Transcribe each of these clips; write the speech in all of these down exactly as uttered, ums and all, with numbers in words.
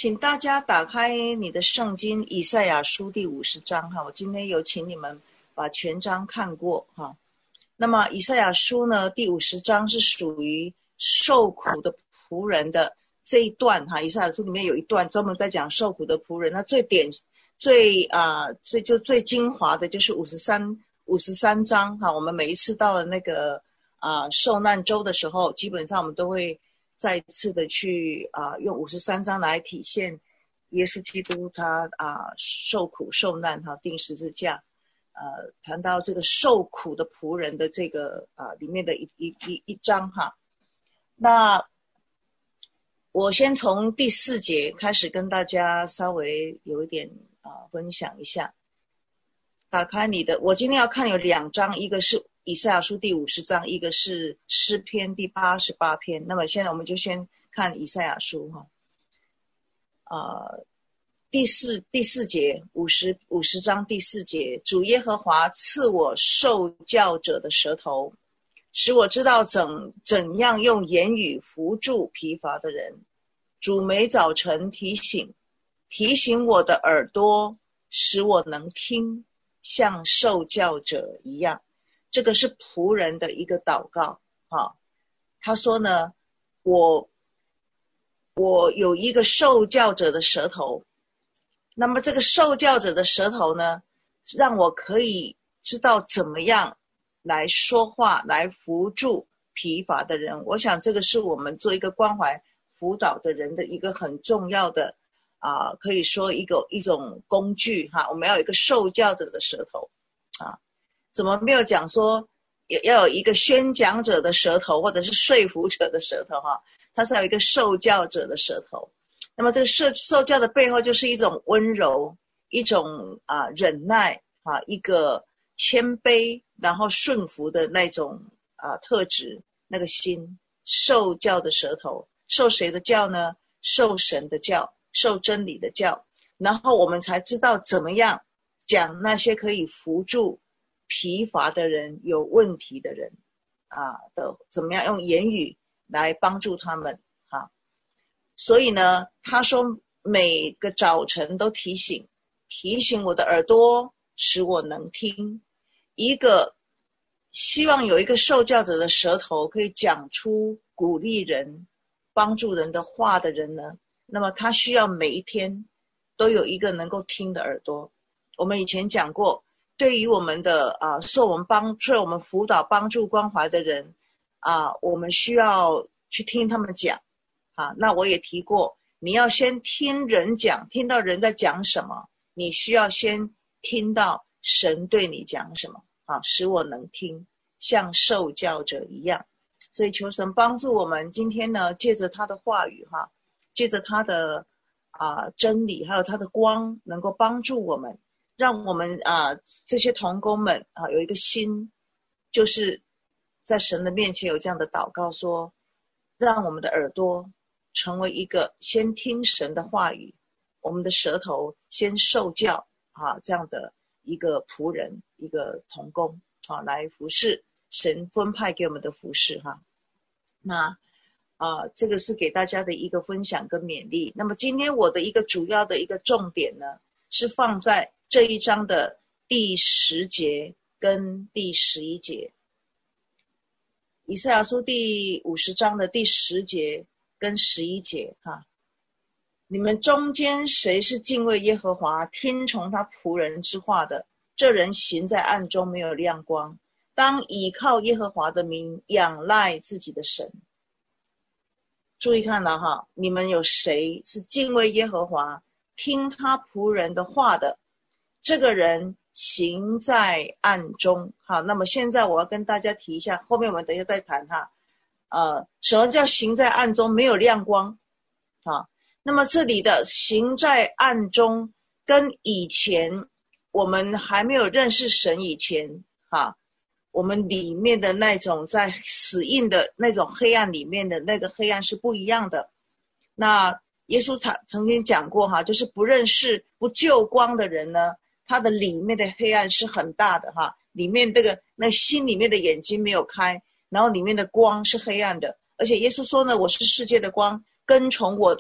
请大家打开你的圣经以赛亚书第五十章哈，我今天有请你们把全章看过哈。那么以赛亚书呢第五十章是属于受苦的仆人的这一段哈，以赛亚书里面有一段专门在讲受苦的仆人，那最典最啊、呃、最就最精华的就是五十三五十三章哈。我们每一次到了那个啊、呃、受难周的时候，基本上我们都会再次的去啊、呃、用五十三章来体现耶稣基督他啊、呃、受苦受难哈，钉十字架。呃，谈到这个受苦的仆人的这个啊、呃、里面的一一一一章哈。那我先从第四节开始跟大家稍微有一点啊、呃、分享一下。打开你的，我今天要看有两章，一个是以赛亚书第五十章，一个是诗篇第八十八篇。那么现在我们就先看以赛亚书哈。呃第四第四节，五十五十章第四节，主耶和华赐我受教者的舌头，使我知道怎怎样用言语扶助疲乏的人。主每早晨提醒提醒我的耳朵，使我能听，像受教者一样。这个是仆人的一个祷告啊。他说呢，我我有一个受教者的舌头。那么这个受教者的舌头呢，让我可以知道怎么样来说话，来扶助疲乏的人。我想这个是我们做一个关怀辅导的人的一个很重要的啊、呃，可以说一个一种工具哈。我们要有一个受教者的舌头啊，怎么没有讲说要有一个宣讲者的舌头，或者是说服者的舌头哈？它是要有一个受教者的舌头。那么这个受受教的背后就是一种温柔，一种啊忍耐啊，一个谦卑，然后顺服的那种啊特质，那个心。受教的舌头，受谁的教呢？受神的教，受真理的教。然后我们才知道怎么样讲那些可以扶助疲乏的人、有问题的人啊的，怎么样用言语来帮助他们哈。所以呢，他说每个早晨都提醒提醒我的耳朵，使我能听。一个希望有一个受教者的舌头可以讲出鼓励人帮助人的话的人呢，那么他需要每一天都有一个能够听的耳朵。我们以前讲过，对于我们的啊、呃、受我们帮受我们辅导帮助关怀的人啊、呃，我们需要去听他们讲啊。那我也提过，你要先听人讲，听到人在讲什么，你需要先听到神对你讲什么啊，使我能听，像受教者一样。所以求神帮助我们今天呢，借着他的话语哈，借着他的啊、呃、真理，还有他的光，能够帮助我们，让我们啊、呃、这些同工们啊、呃、有一个心，就是在神的面前有这样的祷告说，让我们的耳朵成为一个先听神的话语，我们的舌头先受教啊，这样的一个仆人，一个同工啊，来服侍神分派给我们的服侍哈。那啊，这个是给大家的一个分享跟勉励。那么今天我的一个主要的一个重点呢，是放在这一章的第十节跟第十一节。以赛亚书第五十章的第十节跟十一节哈，你们中间谁是敬畏耶和华，听从他仆人之话的？这人行在暗中，没有亮光，当倚靠耶和华的名，仰赖自己的神。注意看了哈，你们有谁是敬畏耶和华，听他仆人的话的？这个人行在暗中。好，那么现在我要跟大家提一下，后面我们等一下再谈哈。呃，什么叫行在暗中，没有亮光？啊，那么这里的行在暗中，跟以前我们还没有认识神以前，哈，我们里面的那种在死印的那种黑暗里面的那个黑暗是不一样的。那耶稣曾经讲过哈，就是不认识不救光的人呢，他的里面的黑暗是很大的哈，里面这个那心里面的眼睛没有开，然后里面的光是黑暗的。而且耶稣说呢，我是世界的光，跟从我的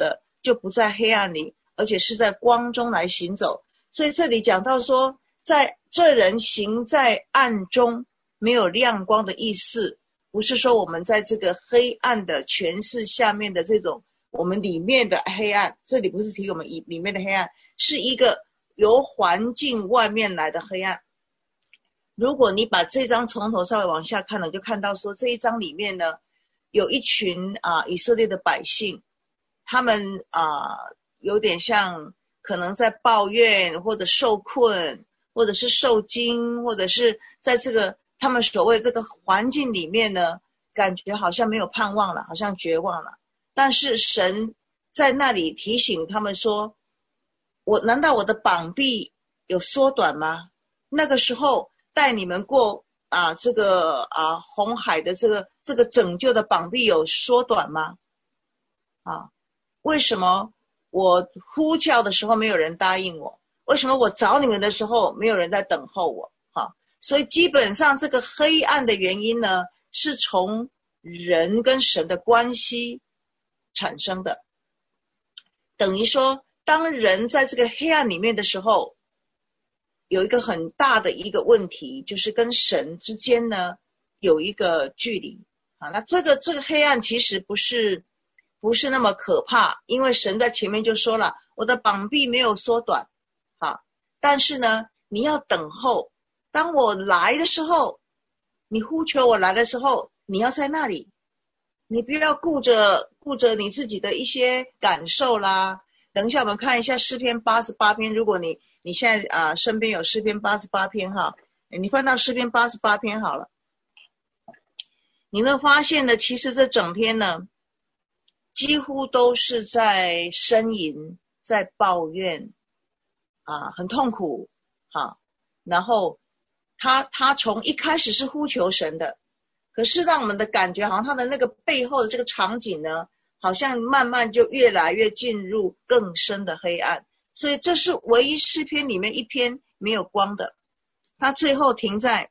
就不在黑暗里，而且是在光中来行走。所以这里讲到说，在这人行在暗中，没有亮光的意思，不是说我们在这个黑暗的权势下面的这种我们里面的黑暗，这里不是提我们里面的黑暗，是一个由环境外面来的黑暗。如果你把这章从头稍微往下看了，就看到说这一章里面呢，有一群啊以色列的百姓，他们啊有点像可能在抱怨，或者受困，或者是受惊，或者是在这个他们所谓这个环境里面呢，感觉好像没有盼望了，好像绝望了。但是神在那里提醒他们说，我难道我的膀臂有缩短吗？那个时候带你们过啊这个啊红海的这个这个拯救的膀臂有缩短吗？啊，为什么我呼叫的时候没有人答应我？为什么我找你们的时候没有人在等候我？啊，所以基本上这个黑暗的原因呢，是从人跟神的关系产生的。等于说，当人在这个黑暗里面的时候，有一个很大的一个问题，就是跟神之间呢有一个距离啊。那这个这个黑暗其实不是不是那么可怕，因为神在前面就说了，我的膀臂没有缩短啊。但是呢，你要等候，当我来的时候，你呼求我来的时候，你要在那里，你不要顾着顾着你自己的一些感受啦。等一下我们看一下诗篇八十八篇，如果你你现在啊、呃、身边有诗篇八十八篇哈，你翻到诗篇八十八篇好了，你会发现呢，其实这整篇呢几乎都是在呻吟，在抱怨啊，很痛苦哈。然后他他从一开始是呼求神的，可是让我们的感觉好像他的那个背后的这个场景呢，好像慢慢就越来越进入更深的黑暗。所以这是唯一诗篇里面一篇没有光的。他最后停在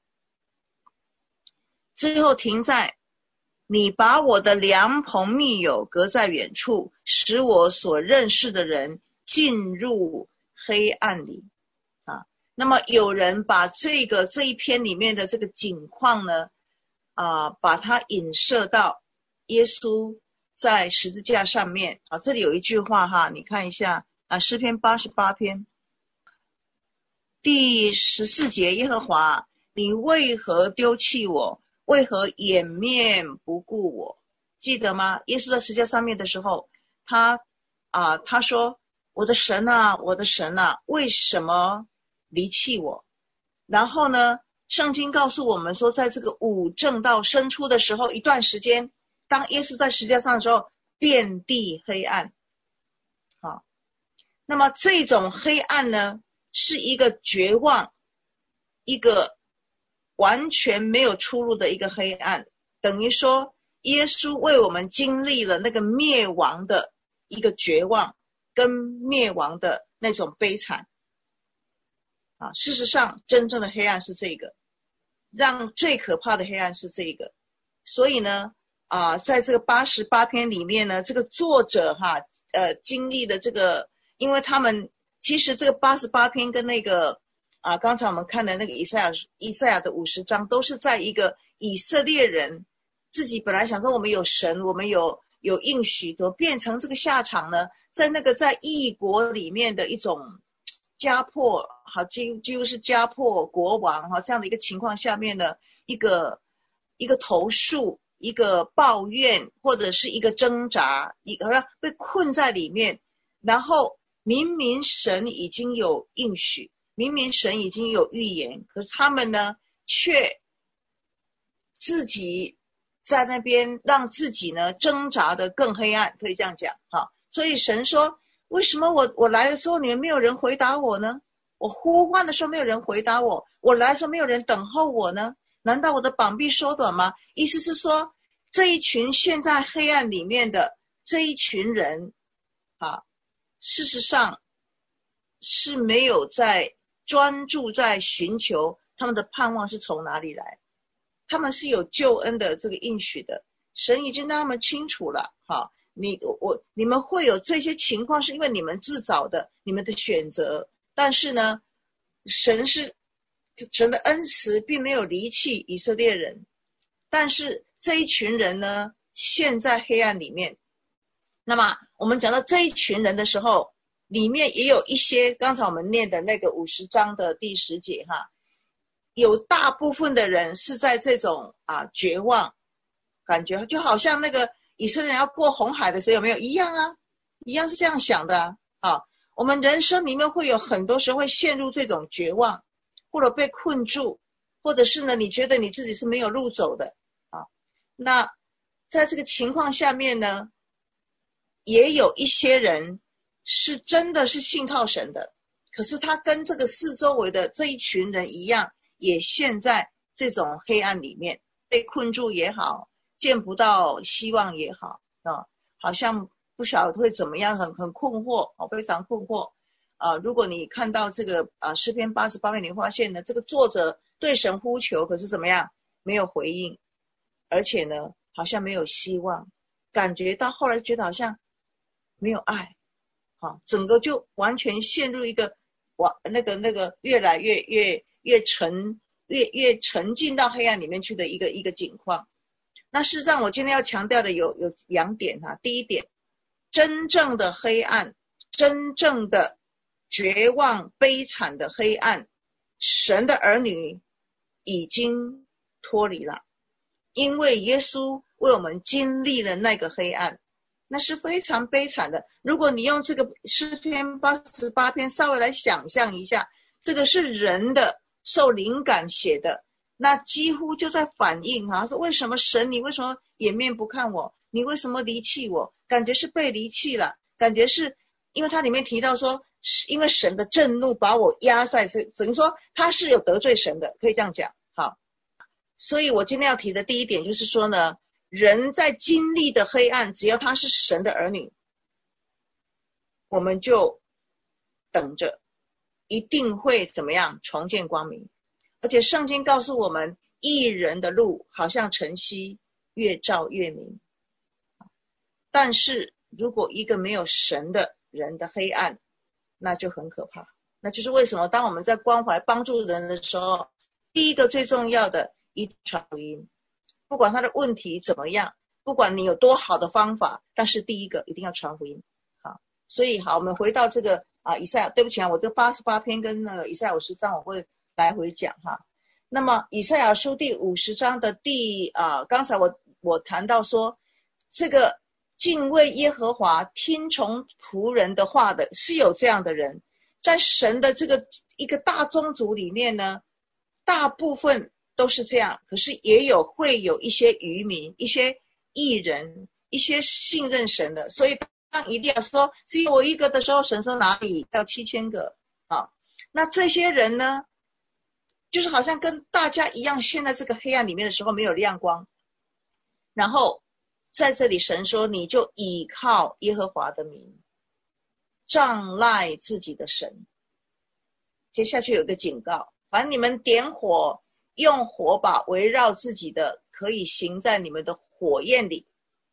最后停在你把我的良朋密友隔在远处，使我所认识的人进入黑暗里啊。那么有人把这个这一篇里面的这个景况呢啊，把它引射到耶稣在十字架上面啊。这里有一句话哈，你看一下啊，诗篇八十八篇第十四节，耶和华，你为何丢弃我？为何掩面不顾我？记得吗？耶稣在十字架上面的时候，他啊，他说：“我的神啊，我的神啊，为什么离弃我？”然后呢，圣经告诉我们说，在这个午正到申初的时候，一段时间，当耶稣在十字架上的时候，遍地黑暗。好，那么这种黑暗呢，是一个绝望，一个完全没有出路的一个黑暗。等于说，耶稣为我们经历了那个灭亡的一个绝望，跟灭亡的那种悲惨。啊，事实上，真正的黑暗是这个，让最可怕的黑暗是这个。所以呢，啊，在这个八十八篇里面呢，这个作者哈，呃，经历的这个，因为他们其实这个八十八篇跟那个啊，刚才我们看的那个以赛亚以赛亚的五十章，都是在一个以色列人自己本来想说我们有神，我们有有应许，怎么变成这个下场呢？在那个在异国里面的一种家破。好，几几乎是家破国亡哈，这样的一个情况下面的一个一个投诉，一个抱怨，或者是一个挣扎，一个被困在里面。然后明明神已经有应许，明明神已经有预言，可是他们呢，却自己在那边让自己呢挣扎的更黑暗，可以这样讲哈。所以神说，为什么我我来的时候你们没有人回答我呢？我呼唤的时候没有人回答我，我来的时候没有人等候我呢？难道我的膀臂缩短吗？意思是说，这一群陷在黑暗里面的这一群人啊，事实上是没有在专注在寻求他们的盼望是从哪里来，他们是有救恩的这个应许的，神已经让他们清楚了。好， 你我你们会有这些情况，是因为你们自找的，你们的选择。但是呢，神是神的恩慈，并没有离弃以色列人。但是这一群人呢，陷在黑暗里面。那么我们讲到这一群人的时候，里面也有一些刚才我们念的那个五十章的第十节哈，有大部分的人是在这种啊绝望感觉，就好像那个以色列人要过红海的时候，有没有一样啊？一样是这样想的啊。啊我们人生里面会有很多时候会陷入这种绝望，或者被困住，或者是呢，你觉得你自己是没有路走的啊。那在这个情况下面呢，也有一些人是真的是信靠神的，可是他跟这个四周围的这一群人一样，也陷在这种黑暗里面，被困住也好，见不到希望也好啊，好像不晓得会怎么样，很很困惑，非常困惑啊。如果你看到这个啊诗篇八十八篇，你发现呢，这个作者对神呼求，可是怎么样，没有回应，而且呢，好像没有希望，感觉到后来觉得好像没有爱，啊，整个就完全陷入一个哇，那个那个越来越越越沉越越沉浸到黑暗里面去的一个一个境况。那事实上，我今天要强调的有有两点哈、啊。第一点，真正的黑暗，真正的绝望悲惨的黑暗，神的儿女已经脱离了，因为耶稣为我们经历了那个黑暗，那是非常悲惨的。如果你用这个诗篇八十八篇稍微来想象一下，这个是人的受灵感写的，那几乎就在反映啊，是为什么神你为什么掩面不看我，你为什么离弃我，感觉是被离弃了，感觉是因为它里面提到说，因为神的震怒把我压在这，等于说他是有得罪神的，可以这样讲。好，所以我今天要提的第一点就是说呢，人在经历的黑暗，只要他是神的儿女，我们就等着，一定会怎么样重见光明。而且圣经告诉我们，义人的路好像晨曦，越照越明。但是如果一个没有神的人的黑暗，那就很可怕。那就是为什么当我们在关怀帮助人的时候，第一个最重要的，一定传福音。不管他的问题怎么样，不管你有多好的方法，但是第一个一定要传福音。好，所以好，我们回到这个啊，以赛亚，对不起啊，我这八十八篇跟那个以赛亚五十章我会来回讲哈。那么以赛亚书第五十章的第啊，刚才我我谈到说，这个敬畏耶和华、听从仆人的话的，是有这样的人，在神的这个一个大宗族里面呢，大部分都是这样，可是也有会有一些渔民、一些义人、一些信任神的。所以当以利亚说只有我一个的时候，神说哪里要七千个啊？那这些人呢，就是好像跟大家一样，陷在这个黑暗里面的时候没有亮光。然后在这里神说，你就倚靠耶和华的名，仗赖自己的神。接下去有一个警告，凡你们点火，用火把围绕自己的，可以行在你们的火焰里。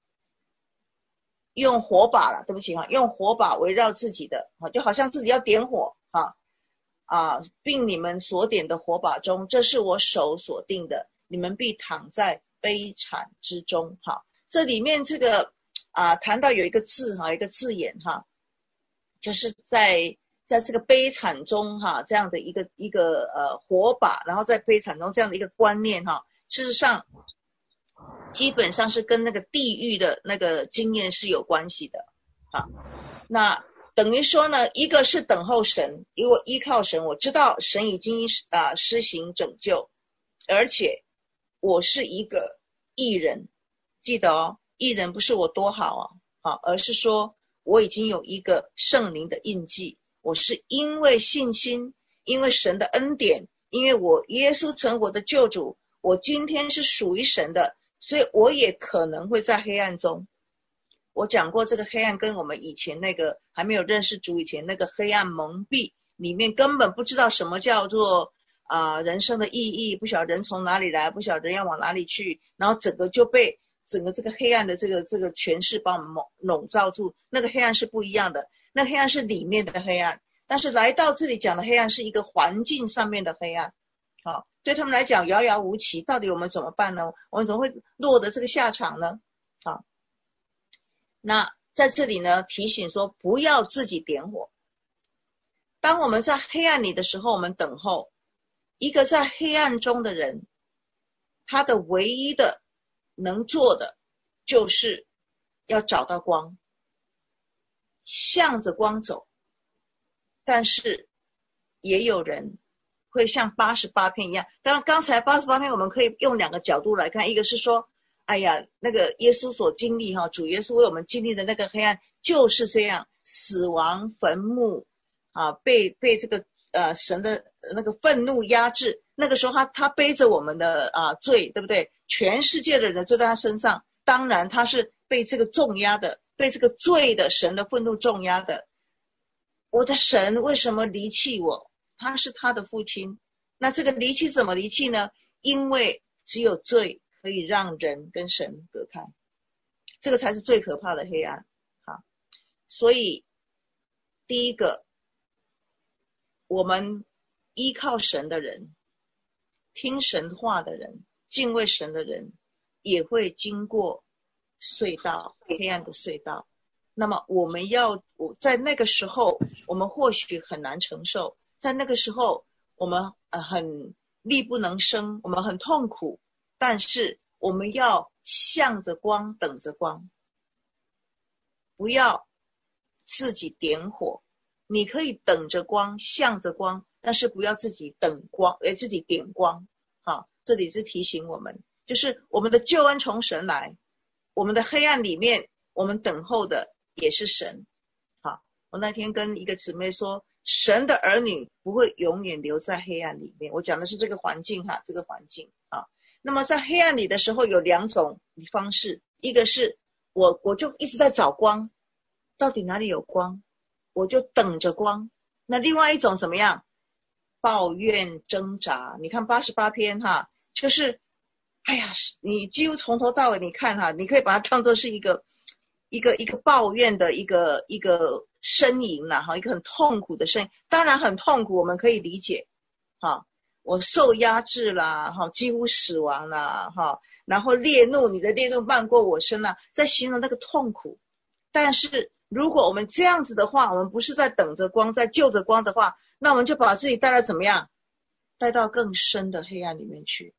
用火把了，对不起哈，用火把围绕自己的，就好像自己要点火哈啊，并你们所点的火把中，这是我手所定的，你们必躺在悲惨之中。哈，这里面这个啊，谈到有一个字哈，一个字眼哈，就是在在这个悲惨中哈，这样的一个一个呃火把，然后在悲惨中这样的一个观念哈，事实上基本上是跟那个地狱的那个经验是有关系的啊。那等于说呢，一个是等候神，因为我依靠神，我知道神已经啊施行拯救，而且我是一个义人，记得哦，义人不是我多好啊，啊，而是说我已经有一个圣灵的印记，我是因为信心，因为神的恩典，因为我耶稣成我的救主，我今天是属于神的，所以我也可能会在黑暗中。我讲过这个黑暗跟我们以前那个还没有认识主以前那个黑暗蒙蔽，里面根本不知道什么叫做啊、呃、人生的意义，不晓得人从哪里来，不晓得人要往哪里去，然后整个就被整个这个黑暗的这个这个权势把我们笼罩住，那个黑暗是不一样的，那黑暗是里面的黑暗，但是来到这里讲的黑暗是一个环境上面的黑暗。好，对他们来讲遥遥无期，到底我们怎么办呢？我们怎么会落得这个下场呢？好，那在这里呢提醒说不要自己点火。当我们在黑暗里的时候，我们等候。一个在黑暗中的人，他的唯一的能做的就是要找到光，向着光走。但是也有人会像八十八篇一样，当然刚才八十八篇我们可以用两个角度来看，一个是说哎呀，那个耶稣所经历哈，主耶稣为我们经历的那个黑暗就是这样，死亡、坟墓啊，被被这个呃神的那个愤怒压制。那个时候他他背着我们的啊罪，对不对？全世界的人都在他身上，当然他是被这个重压的，被这个罪的神的愤怒重压的。我的神为什么离弃我？他是他的父亲。那这个离弃怎么离弃呢？因为只有罪可以让人跟神隔开，这个才是最可怕的黑暗。好，所以第一个，我们依靠神的人，听神话的人，敬畏神的人，也会经过隧道，黑暗的隧道。那么我们要在那个时候，我们或许很难承受，在那个时候我们呃很力不能生，我们很痛苦，但是我们要向着光，等着光，不要自己点火。你可以等着光，向着光，但是不要自己等光，诶，自己点光。好，这里是提醒我们，就是我们的救恩从神来，我们的黑暗里面，我们等候的也是神。好，我那天跟一个姊妹说，神的儿女不会永远留在黑暗里面。我讲的是这个环境哈，这个环境啊。那么在黑暗里的时候有两种方式，一个是我我就一直在找光，到底哪里有光？我就等着光。那另外一种怎么样？抱怨挣扎。你看八十八篇哈，就是哎呀，你几乎从头到尾你看哈，你可以把它当作是一个一个一个抱怨的一个一个呻吟啦哈，一个很痛苦的呻吟。当然很痛苦，我们可以理解哈，我受压制啦哈，几乎死亡啦哈，然后烈怒，你的烈怒漫过我身啦，在形容那个痛苦。但是如果我们这样子的话，我们不是在等着光，在就着光的话，那我们就把自己带到怎么样？带到更深的黑暗里面去。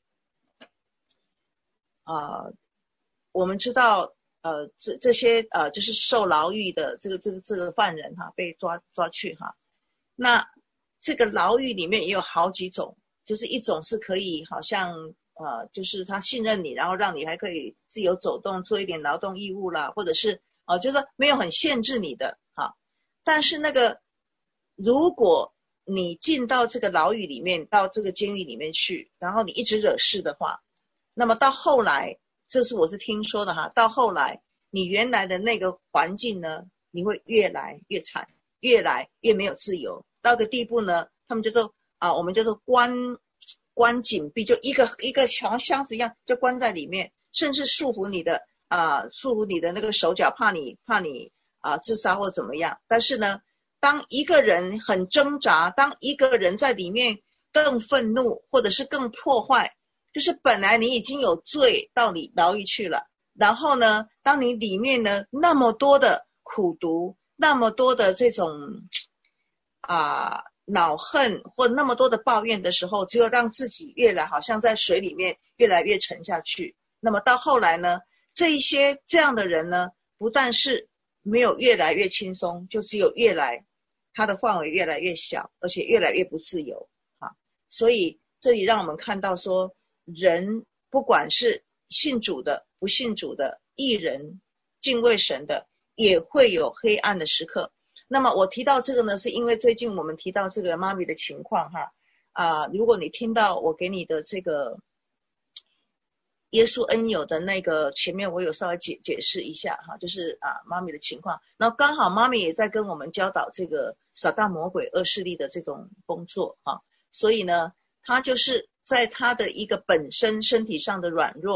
啊、呃，我们知道，呃，这这些呃，就是受牢狱的这个这个这个犯人哈，被抓抓去哈。那这个牢狱里面也有好几种，就是一种是可以好像呃，就是他信任你，然后让你还可以自由走动，做一点劳动义务啦，或者是啊、呃，就是没有很限制你的哈。但是那个，如果你进到这个牢狱里面，到这个监狱里面去，然后你一直惹事的话，那么到后来，这是我是听说的哈，到后来你原来的那个环境呢，你会越来越惨，越来越没有自由，到个地步呢，他们叫做啊，我们叫做关关紧闭，就一个一个像箱子一样，就关在里面，甚至束缚你的啊，束缚你的那个手脚，怕你怕你啊自杀或怎么样。但是呢，当一个人很挣扎，当一个人在里面更愤怒，或者是更破坏，就是本来你已经有罪到你牢狱去了，然后呢，当你里面呢那么多的苦毒，那么多的这种啊恼恨或那么多的抱怨的时候，只有让自己越来好像在水里面越来越沉下去。那么到后来呢，这一些这样的人呢，不但是没有越来越轻松，就只有越来他的范围越来越小，而且越来越不自由啊。所以这里让我们看到说，人不管是信主的、不信主的、义人、敬畏神的，也会有黑暗的时刻。那么我提到这个呢，是因为最近我们提到这个妈咪的情况哈啊、呃，如果你听到我给你的这个耶稣恩友的那个前面，我有稍微解解释一下哈，就是啊妈咪的情况。然后刚好妈咪也在跟我们教导这个撒旦魔鬼恶势力的这种工作哈，所以呢，他就是在他的一个本身身体上的软弱，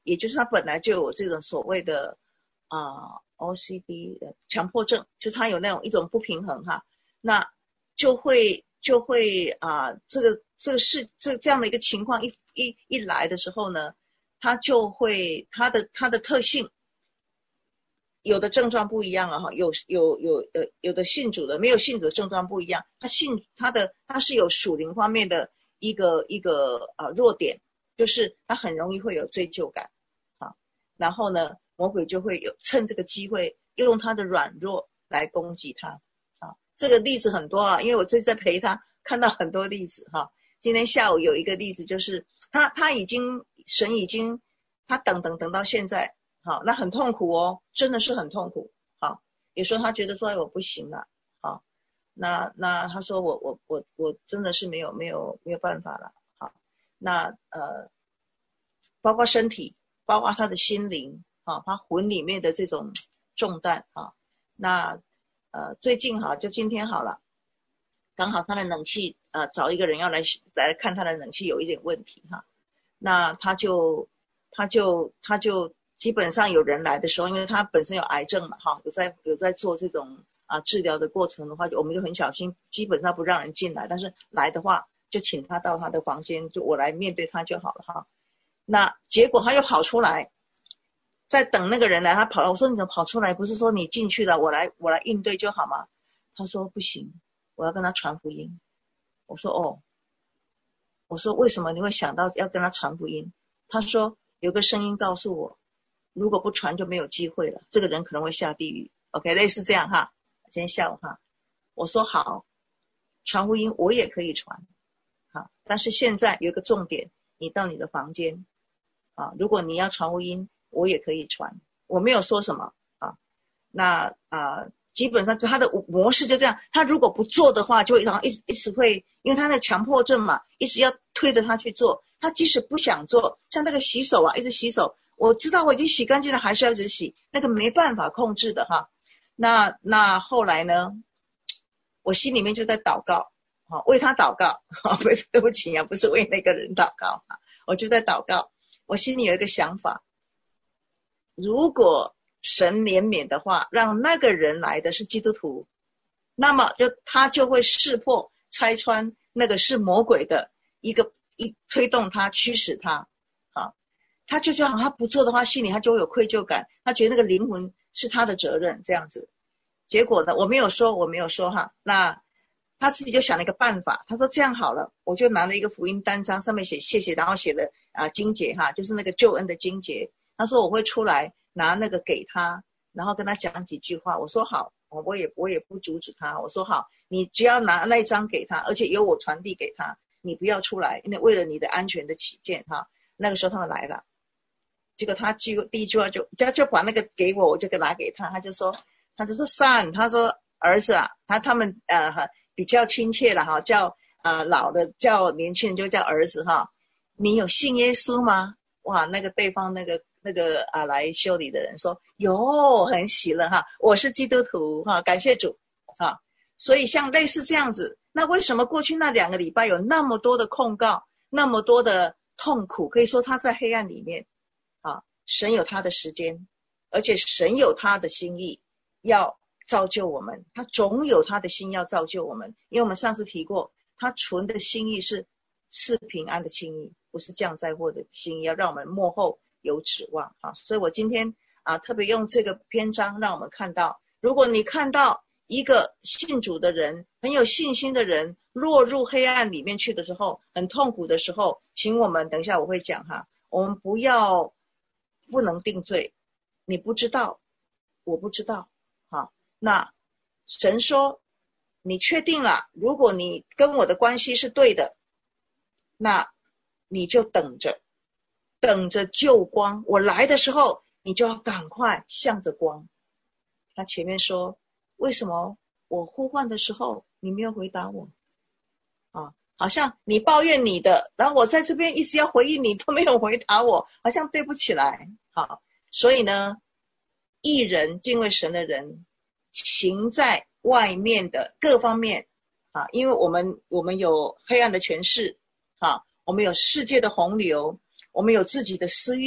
也就是他本来就有这种所谓的啊、呃、O C D 强迫症，就他有那种一种不平衡哈，那就会就会啊、呃、这个这个是这这样的一个情况一一一来的时候呢，他就会他的他的特性。有的症状不一样了哈，有有有呃有的信主的没有信主的症状不一样，他信他的他是有属灵方面的一个一个呃弱点，就是他很容易会有追究感，啊，然后呢魔鬼就会有趁这个机会用他的软弱来攻击他，啊，这个例子很多啊，因为我最近在陪他看到很多例子哈，今天下午有一个例子就是他他已经神已经他等等等到现在。好，那很痛苦哦，真的是很痛苦。好，有时候他觉得说，哎，我不行了。好，那那他说我我我我真的是没有没有没有办法了。好，那呃，包括身体，包括他的心灵，啊，他魂里面的这种重担啊。那呃，最近哈，就今天好了，刚好他的冷气呃，找一个人要来来看他的冷气有一点问题哈。那他就他就他就。基本上有人来的时候，因为他本身有癌症嘛，哈，有在有在做这种啊治疗的过程的话，我们就很小心，基本上不让人进来。但是来的话，就请他到他的房间，就我来面对他就好了哈。那结果他又跑出来，在等那个人来，他跑，我说你怎么跑出来？不是说你进去了，我来我来应对就好吗？他说不行，我要跟他传福音。我说哦，我说为什么你会想到要跟他传福音？他说有个声音告诉我。如果不传就没有机会了，这个人可能会下地狱。OK， 类似这样哈。今天下午哈，我说好，传福音我也可以传，好，但是现在有一个重点，你到你的房间，啊，如果你要传福音，我也可以传，我没有说什么啊。那啊，基本上他的模式就这样，他如果不做的话，就会然后一直一直会，因为他的强迫症嘛，一直要推着他去做。他即使不想做，像那个洗手啊，一直洗手。我知道我已经洗干净了，还是要一直洗，那个没办法控制的哈。那那后来呢，我心里面就在祷告，哈，为他祷告，哈，不，对不起啊，不是为那个人祷告哈，我就在祷告。我心里有一个想法，如果神怜悯的话，让那个人来的是基督徒，那么就他就会识破、拆穿那个是魔鬼的一个一推动他、驱使他。他就觉得他不做的话，心里他就会有愧疚感，他觉得那个灵魂是他的责任，这样子。结果呢，我没有说，我没有说哈。那他自己就想了一个办法，他说这样好了，我就拿了一个福音单张，上面写谢谢，然后写了啊经节哈，就是那个救恩的经节。他说我会出来拿那个给他，然后跟他讲几句话。我说好，我也我也不阻止他。我说好，你只要拿那一张给他，而且由我传递给他，你不要出来，因为为了你的安全的起见哈。那个时候他们来了。结果他句第一句话就他就把那个给我，我就给拿给他，他就说，他就说 son， 他说儿子啊，他他们呃比较亲切了哈，叫呃老的叫年轻人就叫儿子哈。你有信耶稣吗？哇，那个对方那个那个啊来修理的人说有，很喜乐哈，我是基督徒哈，感谢主哈。所以像类似这样子，那为什么过去那两个礼拜有那么多的控告，那么多的痛苦？可以说他在黑暗里面。啊，神有他的时间，而且神有他的心意要造就我们，他总有他的心要造就我们。因为我们上次提过，他存的心意是赐平安的心意，不是降灾祸的心意，要让我们末后有指望啊。所以我今天啊特别用这个篇章让我们看到，如果你看到一个信主的人，很有信心的人落入黑暗里面去的时候，很痛苦的时候，请我们等一下我会讲哈，我们不要不能定罪，你不知道，我不知道，好，那神说，你确定了，如果你跟我的关系是对的，那你就等着，等着救光，我来的时候，你就要赶快向着光。他前面说，为什么我呼唤的时候，你没有回答我？啊，好像你抱怨你的，然后我在这边一直要回应你，都没有回答我，好像对不起来。好，所以呢，义人敬畏神的人，行在外面的各方面啊，因为我们我们有黑暗的权势啊，我们有世界的洪流，我们有自己的私欲，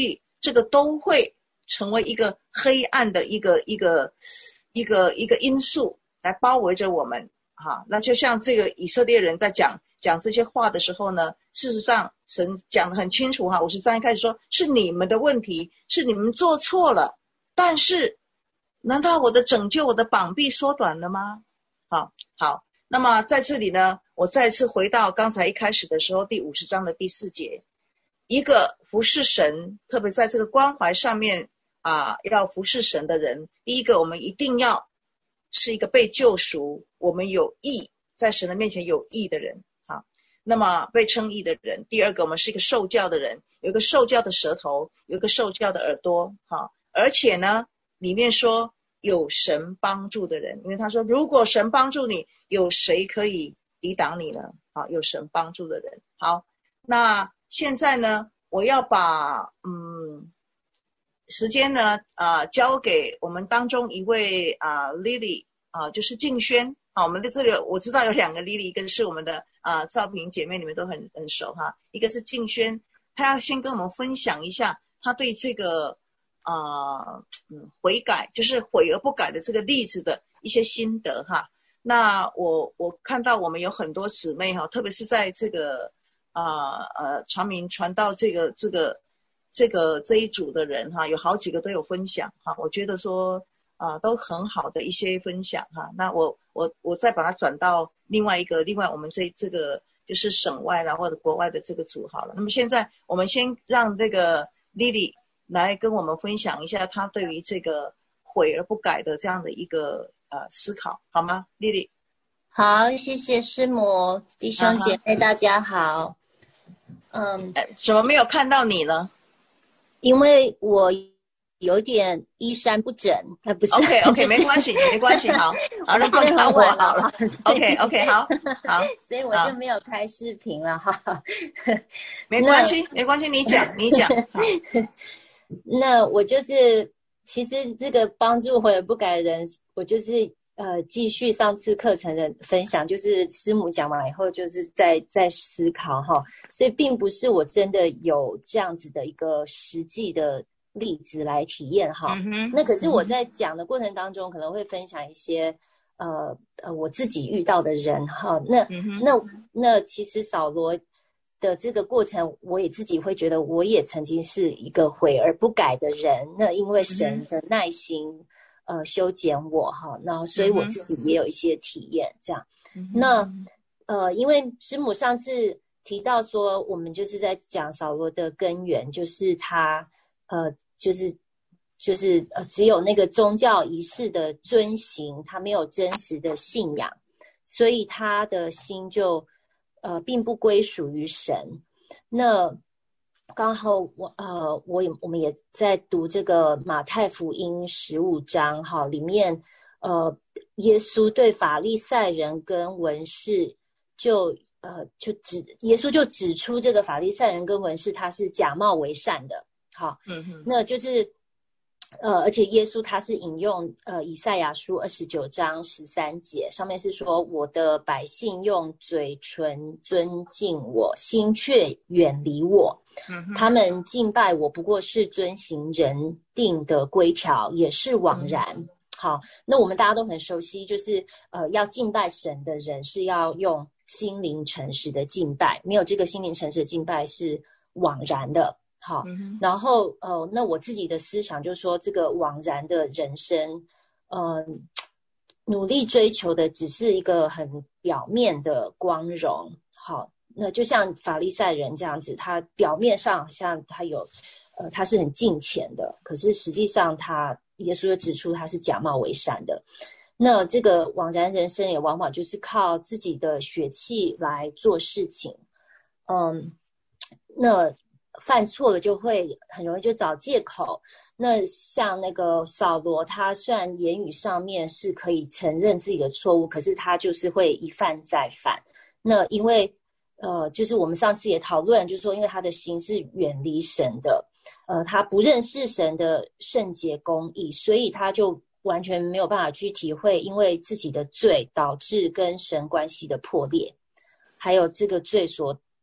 这个都会成为一个黑暗的一个一个一个一个因素来包围着我们。哈，那就像这个以色列人在讲讲这些话的时候呢，事实上神讲得很清楚哈，五十章一开始说是你们的问题，是你们做错了，但是难道我的拯救，我的膀臂缩短了吗？好，好，那么在这里呢，我再次回到刚才一开始的时候，第五十章的第四节，一个服侍神，特别在这个关怀上面啊，要服侍神的人，第一个我们一定要是一个被救赎，我们有义，在神的面前有义的人。好，那么被称义的人，第二个我们是一个受教的人，有一个受教的舌头，有一个受教的耳朵。好，而且呢里面说有神帮助的人，因为他说如果神帮助你，有谁可以抵挡你呢？好，有神帮助的人。好，那现在呢我要把嗯时间呢啊、呃、交给我们当中一位啊、呃、Lily 啊、呃，就是静轩啊，我们在这里我知道有两个 Lily， 一个是我们的啊、呃、赵萍姐妹，你们都很很熟哈，一个是静轩，她要先跟我们分享一下她对这个啊、呃、嗯悔改，就是悔而不改的这个例子的一些心得哈。那我我看到我们有很多姊妹哈，特别是在这个啊 呃, 呃传名传到这个这个这个这一组的人哈，有好几个都有分享哈，我觉得说啊、呃、都很好的一些分享哈。那我我我再把它转到另外一个另外我们这这个就是省外啦或者国外的这个组好了。那么现在我们先让这个 Lily 来跟我们分享一下她对于这个悔而不改的这样的一个呃思考，好吗 Lily？ 好，谢谢师母，弟兄姐妹、uh-huh. 大家好。嗯， 怎么没有看到你呢？ 因为我有点衣衫不整，呃，不是 OK OK， 没关系没关系，好，好，那放开我好了。OK OK， 好，好， 所以我就没有开视频了哈。 没关系没关系，你讲你讲。 那我就是其实这个帮助悔而不改的人，我就是呃继续上次课程的分享，就是师母讲完以后，就是在在思考哈，所以并不是我真的有这样子的一个实际的例子来体验哈。嗯、那可是我在讲的过程当中，可能会分享一些呃呃我自己遇到的人哈。那、嗯、那那其实扫罗的这个过程，我也自己会觉得，我也曾经是一个悔而不改的人。那因为神的耐心，嗯、呃，修剪我哈，那所以我自己也有一些体验。这样，嗯、那呃，因为师母上次提到说，我们就是在讲扫罗的根源，就是他呃，就是就是呃，只有那个宗教仪式的遵行，他没有真实的信仰，所以他的心就。呃，并不归属于神。那刚好我呃，我也我们也在读这个马太福音十五章哈，里面呃，耶稣对法利赛人跟文士就呃就指耶稣就指出这个法利赛人跟文士他是假冒为善的，好，嗯哼，那就是。呃，而且耶稣他是引用呃以赛亚书二十九章十三节，上面是说我的百姓用嘴唇尊敬我，心却远离我。嗯、他们敬拜我不过是遵行人定的规条，也是枉然。嗯、好，那我们大家都很熟悉，就是呃要敬拜神的人是要用心灵诚实的敬拜，没有这个心灵诚实的敬拜是枉然的。好，嗯、然后呃，那我自己的思想就是说，这个枉然的人生，呃，努力追求的只是一个很表面的光荣。好，那就像法利赛人这样子，他表面上好像他有，呃，他是很敬虔的，可是实际上他耶稣就指出他是假冒为善的。那这个枉然人生也往往就是靠自己的血气来做事情，嗯，那。犯错了就会很容易就找借口。那像那个扫罗，他虽然言语上面是可以承认自己的错误，可是他就是会一犯再犯。那因为呃，就是我们上次也讨论，就是说因为他的心是远离神的，呃，他不认识神的圣洁公义，所以他就完全没有办法去体会，因为自己的罪导致跟神关系的破裂，还有这个罪所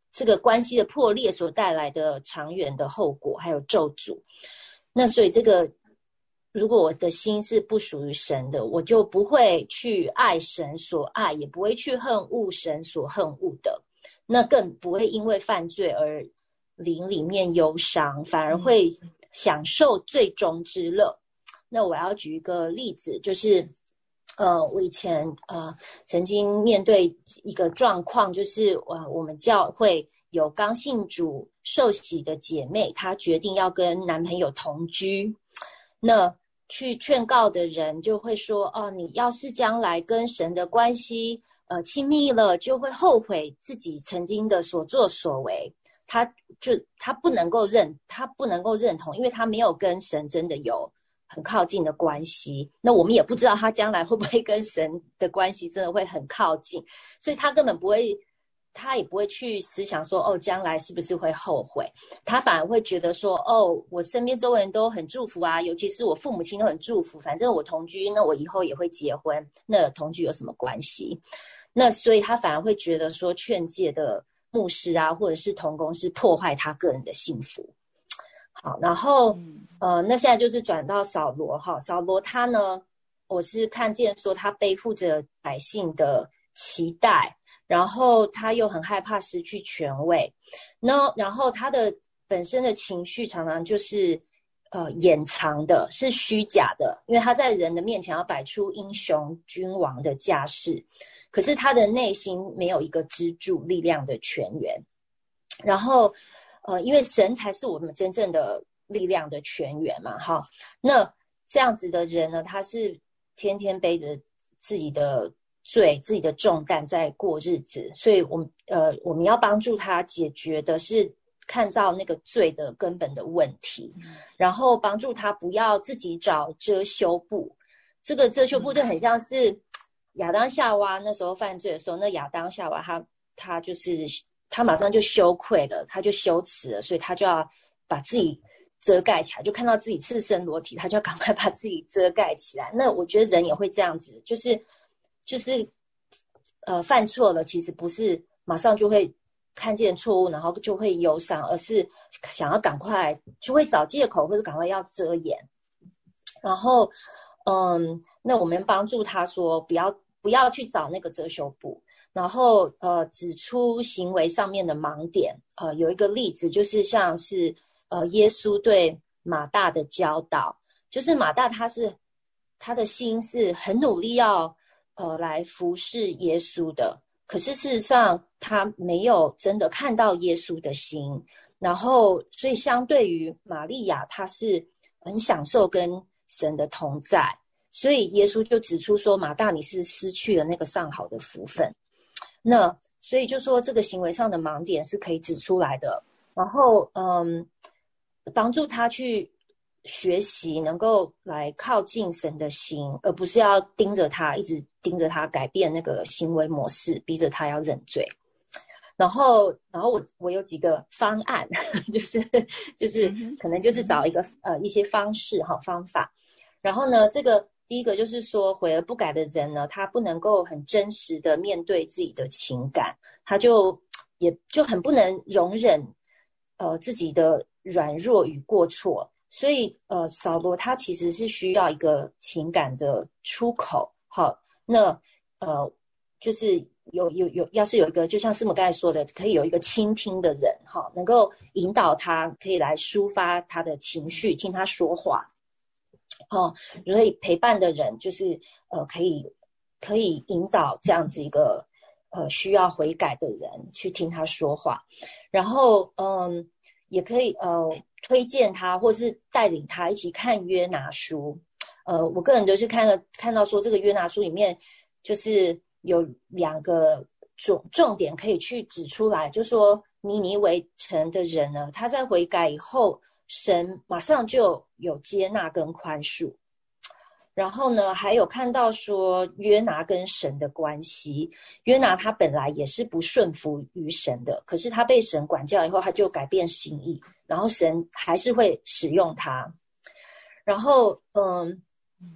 这个关系的破裂所带来的长远的后果，还有咒诅。那所以这个，如果我的心是不属于神的，我就不会去爱神所爱，也不会去恨恶神所恨恶的，那更不会因为犯罪而灵里面忧伤，反而会享受最终之乐。那我要举一个例子，就是呃，我以前呃曾经面对一个状况，就是呃我们教会有刚信主受洗的姐妹，她决定要跟男朋友同居，那去劝告的人就会说，哦，你要是将来跟神的关系呃亲密了，就会后悔自己曾经的所作所为。他就他不能够认，他不能够认同，因为他没有跟神真的有很靠近的关系。那我们也不知道他将来会不会跟神的关系真的会很靠近，所以他根本不会，他也不会去思想说，哦，将来是不是会后悔。他反而会觉得说，哦，我身边周围人都很祝福啊，尤其是我父母亲都很祝福，反正我同居，那我以后也会结婚，那同居有什么关系？那所以他反而会觉得说，劝诫的牧师啊，或者是同工是破坏他个人的幸福。好，然后呃，那现在就是转到扫罗哈，扫罗他呢，我是看见说他背负着百姓的期待，然后他又很害怕失去权位，那然后他的本身的情绪常常就是呃掩藏的，是虚假的，因为他在人的面前要摆出英雄君王的架势，可是他的内心没有一个支柱力量的泉源。然后呃，因为神才是我们真正的力量的泉源嘛，哈。那这样子的人呢，他是天天背着自己的罪、自己的重担在过日子，所以我们呃，我们要帮助他解决的是看到那个罪的根本的问题，然后帮助他不要自己找遮羞布。这个遮羞布就很像是亚当夏娃那时候犯罪的时候，那亚当夏娃他他就是他马上就羞愧了，他就羞耻了，所以他就要把自己遮盖起来，就看到自己赤身裸体，他就要赶快把自己遮盖起来。那我觉得人也会这样子，就是就是呃犯错了，其实不是马上就会看见错误，然后就会忧伤，而是想要赶快就会找借口，或者赶快要遮掩。然后嗯，那我们帮助他说不要不要去找那个遮羞布，然后呃指出行为上面的盲点。呃有一个例子就是像是呃耶稣对马大的教导，就是马大他是他的心是很努力要呃来服侍耶稣的，可是事实上他没有真的看到耶稣的心，然后所以相对于玛利亚，他是很享受跟神的同在，所以耶稣就指出说，马大你是失去了那个上好的福分。那所以就说这个行为上的盲点是可以指出来的，然后嗯，帮助他去学习能够来靠近神的心，而不是要盯着他，一直盯着他改变那个行为模式，逼着他要认罪。然后然后我我有几个方案，就是就是可能就是找一个呃一些方式哈方法。然后呢，这个第一个就是说，悔而不改的人呢，他不能够很真实的面对自己的情感，他就也就很不能容忍呃自己的软弱与过错，所以呃扫罗他其实是需要一个情感的出口。好，那呃就是有有有，要是有一个，就像师母刚才说的，可以有一个倾听的人，哈，能够引导他，可以来抒发他的情绪，听他说话。哦，所以陪伴的人就是呃，可以可以引导这样子一个呃需要悔改的人去听他说话，然后嗯，也可以呃推荐他，或是带领他一起看约拿书。呃，我个人就是看了看到说这个约拿书里面就是有两个重重点可以去指出来，就说尼尼微城的人呢，他在悔改以后，神马上就有接纳跟宽恕。然后呢，还有看到说约拿跟神的关系，约拿他本来也是不顺服于神的，可是他被神管教以后，他就改变心意，然后神还是会使用他。然后嗯，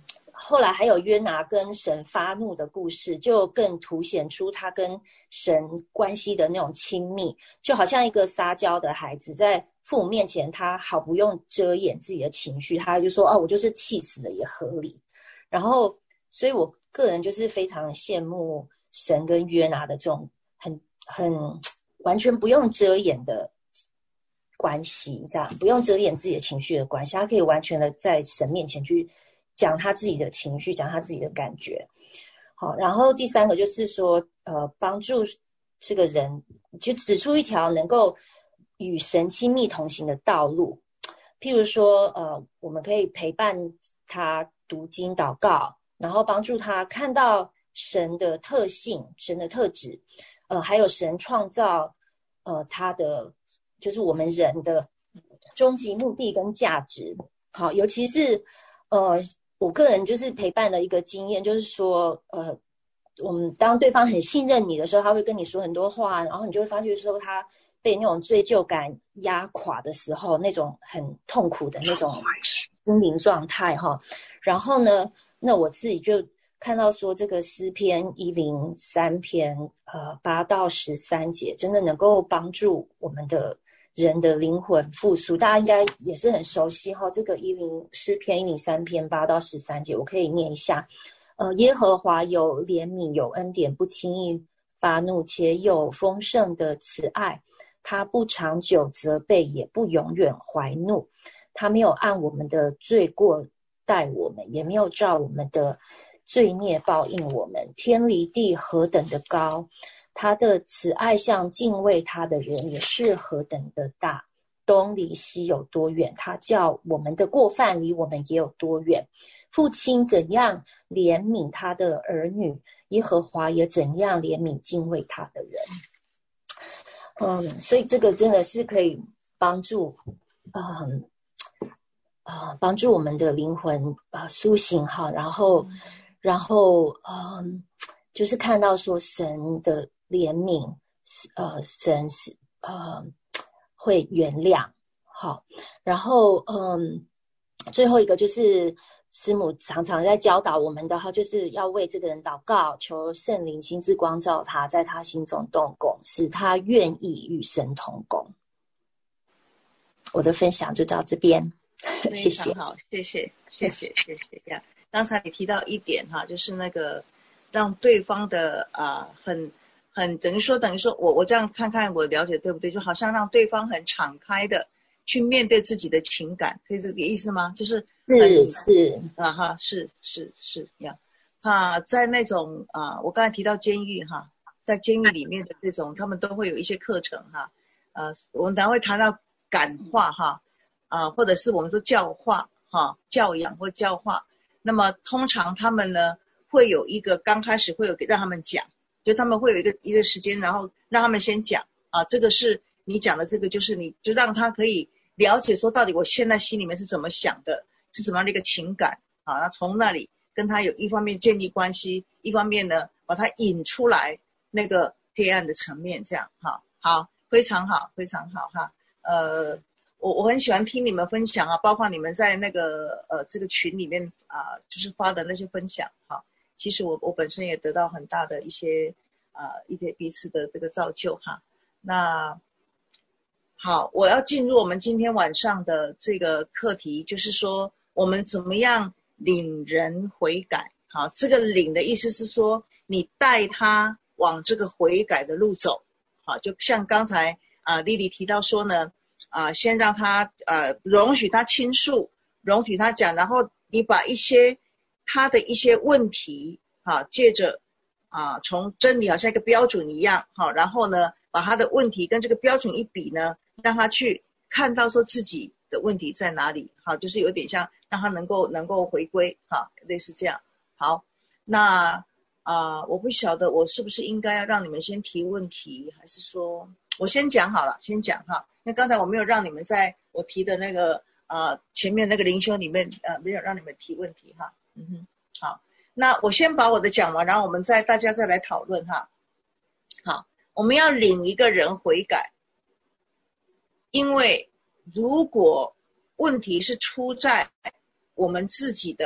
后来还有约拿跟神发怒的故事，就更凸显出他跟神关系的那种亲密，就好像一个撒娇的孩子在父母面前，他好不用遮掩自己的情绪，他就说哦，我就是气死了也合理。然后所以我个人就是非常羡慕神跟约拿的这种很很完全不用遮掩的关系，这样不用遮掩自己的情绪的关系，他可以完全的在神面前去讲他自己的情绪，讲他自己的感觉。好，然后第三个就是说，呃，帮助这个人，就指出一条能够与神亲密同行的道路。譬如说，呃，我们可以陪伴他读经祷告，然后帮助他看到神的特性、神的特质，呃，还有神创造，呃，他的就是我们人的终极目的跟价值。好，尤其是呃。我个人就是陪伴的一个经验，就是说，呃，我们当对方很信任你的时候，他会跟你说很多话，然后你就会发觉说他被那种罪疚感压垮的时候，那种很痛苦的那种心灵状态哈。然后呢，那我自己就看到说，这个诗篇一零三篇，呃，八到十三节，真的能够帮助我们的人的灵魂复苏。大家应该也是很熟悉哈，这个一零诗篇一零三篇八到十三节，我可以念一下。呃，耶和华有怜悯，有恩典，不轻易发怒，且有丰盛的慈爱。他不长久责备，也不永远怀怒。他没有按我们的罪过待我们，也没有照我们的罪孽报应我们。天离地何等的高，他的慈爱向敬畏他的人也是何等的大。东离西有多远，他叫我们的过犯离我们也有多远。父亲怎样怜悯他的儿女，耶和华也怎样怜悯敬畏他的人。嗯，所以这个真的是可以帮助嗯啊，帮助我们的灵魂啊苏醒哈，然后，然后嗯，就是看到说神的怜悯，呃，神是呃会原谅，好，然后嗯，最后一个就是师母常常在教导我们的哈，就是要为这个人祷告，求圣灵亲自光照他，在他心中动工，使他愿意与神同工。我的分享就到这边。谢谢。 非常好，谢谢，谢谢，谢谢呀。刚才你提到一点哈，就是那个让对方的啊、呃，很很等于说等于说我我这样看看我了解对不对？就好像让对方很敞开的去面对自己的情感，可以这个意思吗？就是是是啊哈，是是是呀。啊，在那种啊，我刚才提到监狱哈，在监狱里面的这种，他们都会有一些课程哈，呃，我们等下会谈到感化哈。啊，或者是我们说教化哈，教养或教化，那么通常他们呢会有一个刚开始会有让他们讲，就他们会有一个一个时间，然后让他们先讲啊，这个是你讲的这个，就是你就让他可以了解说到底我现在心里面是怎么想的，是怎么样的一个情感啊，那从那里跟他有一方面建立关系，一方面呢把他引出来那个黑暗的层面，这样哈，好，非常好，非常好哈，呃。我我很喜欢听你们分享啊，包括你们在那个呃这个群里面啊、呃，就是发的那些分享哈。其实我我本身也得到很大的一些啊、呃、一些彼此的这个造就哈。那好，我要进入我们今天晚上的这个课题，就是说我们怎么样领人悔改。好，这个领的意思是说你带他往这个悔改的路走。好，就像刚才啊、呃、莉莉提到说呢。啊、呃，先让他呃容许他倾诉，容许他讲，然后你把一些他的一些问题，哈、啊，借着啊从真理好像一个标准一样，哈、啊，然后呢把他的问题跟这个标准一比呢，让他去看到说自己的问题在哪里，哈、啊，就是有点像让他能够能够回归，哈、啊，类似这样。好，那啊、呃，我不晓得我是不是应该要让你们先提问题，还是说我先讲好了，先讲哈。因为刚才我没有让你们在我提的那个呃前面那个灵修里面呃没有让你们提问题哈，嗯哼，好，那我先把我的讲完，然后我们再大家再来讨论哈。好，我们要领一个人悔改，因为如果问题是出在我们自己的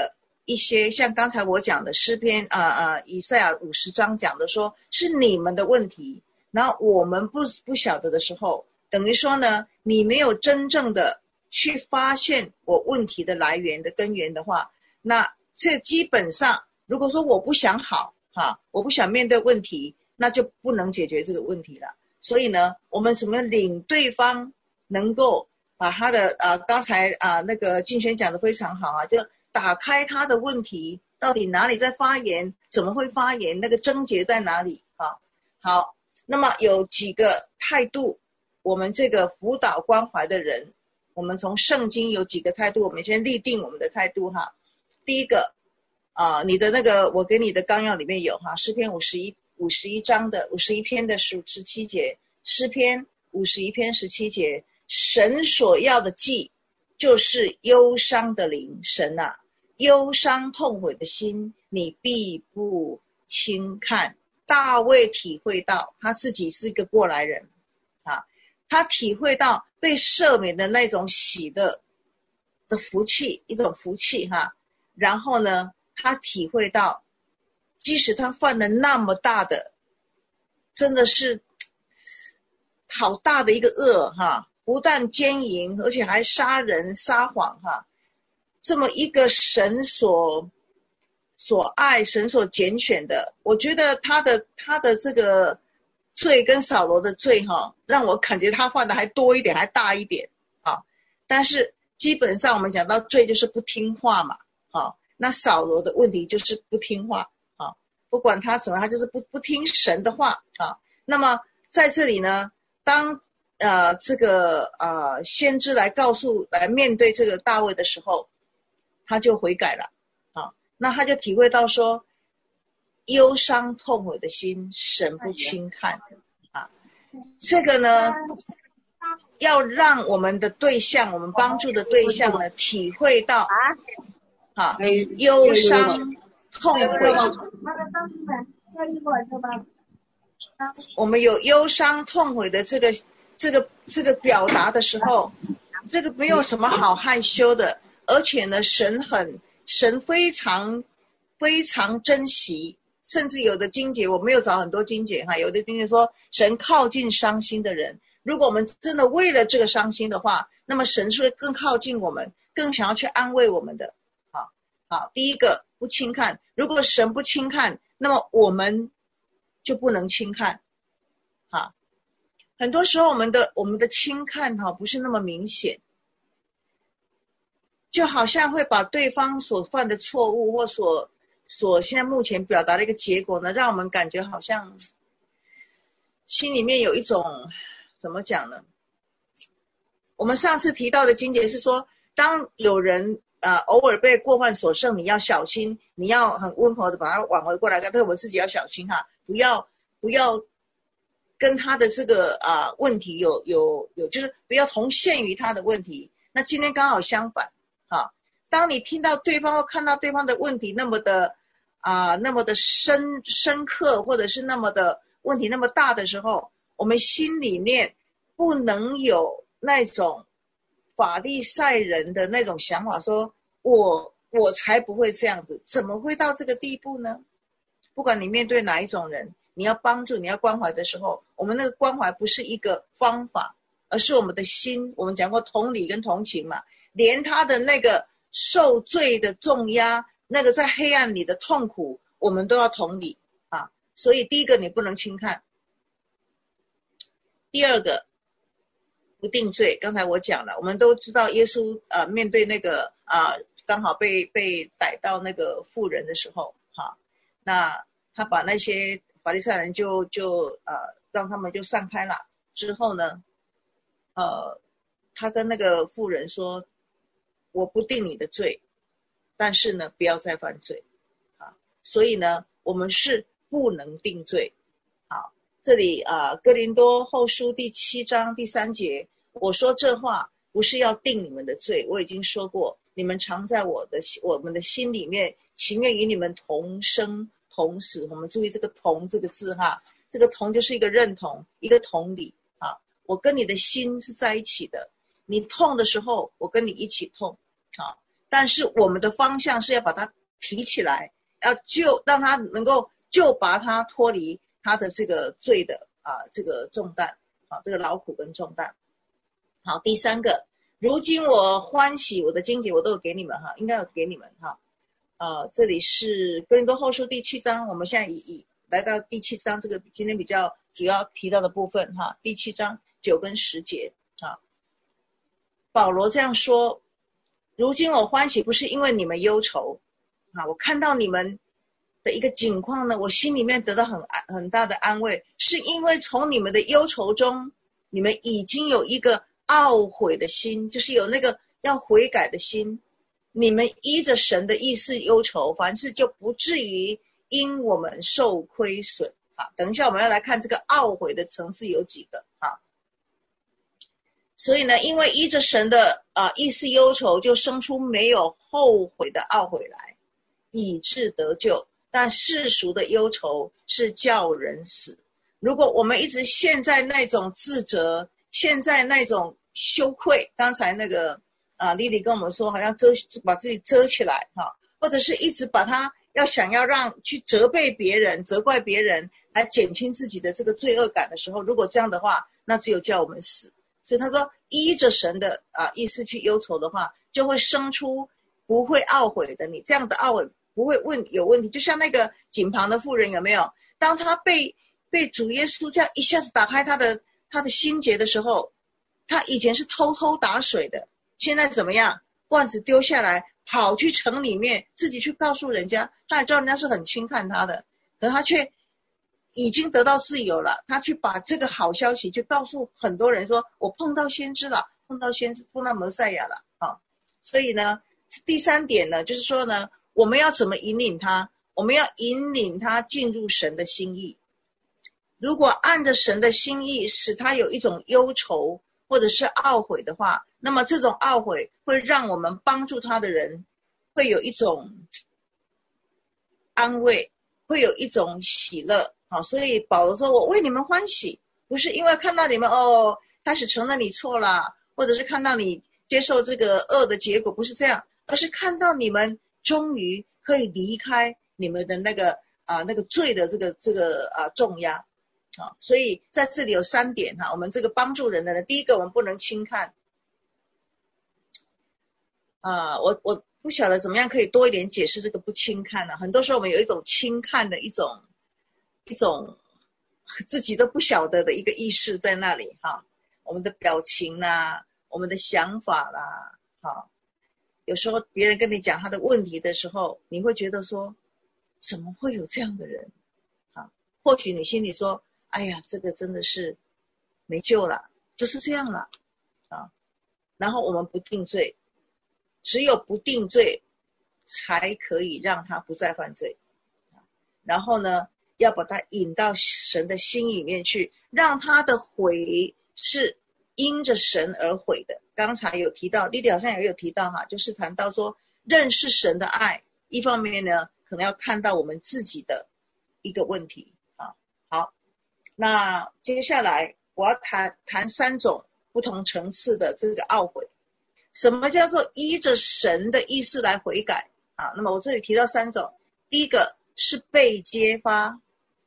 一些像刚才我讲的诗篇啊啊、呃呃、以赛亚五十章讲的说是你们的问题，然后我们不不晓得的时候，等于说呢，你没有真正的去发现我问题的来源的根源的话，那这基本上如果说我不想好哈，我不想面对问题，那就不能解决这个问题了。所以呢，我们怎么领对方能够把他的啊、呃，刚才啊、呃、那个静轩讲的非常好啊，就打开他的问题到底哪里在发炎，怎么会发炎，那个症结在哪里啊？好，那么有几个态度，我们这个辅导关怀的人，我们从圣经有几个态度，我们先立定我们的态度哈。第一个啊、呃，你的那个我给你的纲要里面有哈，诗篇五十一五十一章的五十一篇的十七节，诗篇五十一篇十七节，神所要的祭就是忧伤的灵，神啊，忧伤痛悔的心，你必不轻看。大卫体会到他自己是一个过来人啊，他体会到被赦免的那种喜的的福气，一种福气哈。然后呢，他体会到，即使他犯了那么大的，真的是好大的一个恶哈，不但奸淫，而且还杀人撒谎哈，这么一个神所所爱、神所拣选的，我觉得他的他的这个罪跟扫罗的罪哈，让我感觉他犯的还多一点，还大一点啊。但是基本上我们讲到罪就是不听话嘛，啊，那扫罗的问题就是不听话啊，不管他怎么，他就是不不听神的话啊。那么在这里呢，当呃这个呃先知来告诉来面对这个大卫的时候，他就悔改了啊，那他就体会到说，忧伤痛悔的心，神不轻看啊。这个呢，要让我们的对象，我们帮助的对象呢，体会到啊，忧伤痛悔。我们有忧伤痛悔的这个这个这个表达的时候，这个没有什么好害羞的，而且呢，神很神非常非常珍惜，甚至有的经节我没有找很多经节哈，有的经节说神靠近伤心的人。如果我们真的为了这个伤心的话，那么神是会更靠近我们，更想要去安慰我们的。好，好，第一个不轻看，如果神不轻看，那么我们就不能轻看。好，很多时候我们的我们的轻看哈不是那么明显，就好像会把对方所犯的错误或所所现在目前表达的一个结果呢，让我们感觉好像心里面有一种怎么讲呢？我们上次提到的经节是说，当有人呃偶尔被过犯所胜，你要小心，你要很温和的把他挽回过来，但是我们自己要小心哈，不要不要跟他的这个啊、呃、问题有有有，就是不要同陷于他的问题。那今天刚好相反哈，当你听到对方或看到对方的问题那么的啊、呃、那么的深深刻，或者是那么的问题那么大的时候，我们心里面不能有那种法利赛人的那种想法，说我我才不会这样子，怎么会到这个地步呢？不管你面对哪一种人，你要帮助你要关怀的时候，我们那个关怀不是一个方法，而是我们的心。我们讲过同理跟同情嘛，连他的那个受罪的重压，那个在黑暗里的痛苦，我们都要同理啊。所以第一个你不能轻看，第二个不定罪。刚才我讲了，我们都知道耶稣呃面对那个啊、呃、刚好被被逮到那个妇人的时候哈，那他把那些法利赛人就就呃让他们就散开了之后呢，呃他跟那个妇人说，我不定你的罪，但是呢不要再犯罪啊。所以呢我们是不能定罪。好，这里啊、呃、哥林多后书第七章第三节，我说这话不是要定你们的罪，我已经说过，你们常在我的我们的心里面，情愿与你们同生同死。我们注意这个同这个字哈，这个同就是一个认同，一个同理啊，我跟你的心是在一起的，你痛的时候我跟你一起痛啊，但是我们的方向是要把它提起来，要救让他能够救拔他脱离他的这个罪的啊这个重担啊这个劳苦跟重担。好，第三个，如今我欢喜，我的经节我都有给你们哈，应该有给你们哈。呃，这里是哥林多后书第七章，我们现在以以来到第七章这个今天比较主要提到的部分哈，第七章九跟十节啊。保罗这样说：如今我欢喜，不是因为你们忧愁啊，我看到你们的一个境况呢，我心里面得到很很大的安慰，是因为从你们的忧愁中，你们已经有一个懊悔的心，就是有那个要悔改的心。你们依着神的意思忧愁，凡事就不至于因我们受亏损。好，等一下我们要来看这个懊悔的层次有几个啊。所以呢，因为依着神的啊意思忧愁，就生出没有后悔的懊悔来，以致得救。但世俗的忧愁是叫人死。如果我们一直陷在那种自责，陷在那种羞愧，刚才那个啊，莉莉跟我们说，好像遮把自己遮起来哈，或者是一直把它要想要让去责备别人、责怪别人，来减轻自己的这个罪恶感的时候，如果这样的话，那只有叫我们死。所以他说，依着神的啊意思去忧愁的话，就会生出不会懊悔的你，这样的懊悔不会问有问题。就像那个井旁的妇人有没有？当他被被主耶稣这样一下子打开他的他的心结的时候，他以前是偷偷打水的。现在怎么样？罐子丢下来，跑去城里面，自己去告诉人家，他也知道人家是很轻看他的，可他却已经得到自由了。他去把这个好消息去告诉很多人说，我碰到先知了，碰到先知，碰到弥赛亚了啊！所以呢，第三点呢，就是说呢，我们要怎么引领他？我们要引领他进入神的心意。如果按着神的心意，使他有一种忧愁或者是懊悔的话，那么这种懊悔会让我们帮助他的人会有一种安慰，会有一种喜乐。好，所以保罗说，我为你们欢喜，不是因为看到你们哦开始承认你错了，或者是看到你接受这个恶的结果，不是这样，而是看到你们终于可以离开你们的那个啊、呃、那个罪的这个这个啊、呃、重压。啊，所以在这里有三点哈，我们这个帮助人的呢，第一个我们不能轻看，啊、呃，我我不晓得怎么样可以多一点解释这个不轻看呢、啊？很多时候我们有一种轻看的一种一种自己都不晓得的一个意识在那里哈，我们的表情啦，我们的想法啦，哈，有时候别人跟你讲他的问题的时候，你会觉得说，怎么会有这样的人？啊，或许你心里说，哎呀，这个真的是没救了，就是这样了啊。然后我们不定罪，只有不定罪，才可以让他不再犯罪。然后呢，要把他引到神的心里面去，让他的悔是因着神而悔的。刚才有提到，弟弟好像也有提到哈，就是谈到说认识神的爱，一方面呢，可能要看到我们自己的一个问题啊。好。那接下来我要谈谈三种不同层次的这个懊悔。什么叫做依着神的意思来悔改啊？那么我这里提到三种，第一个是被揭发，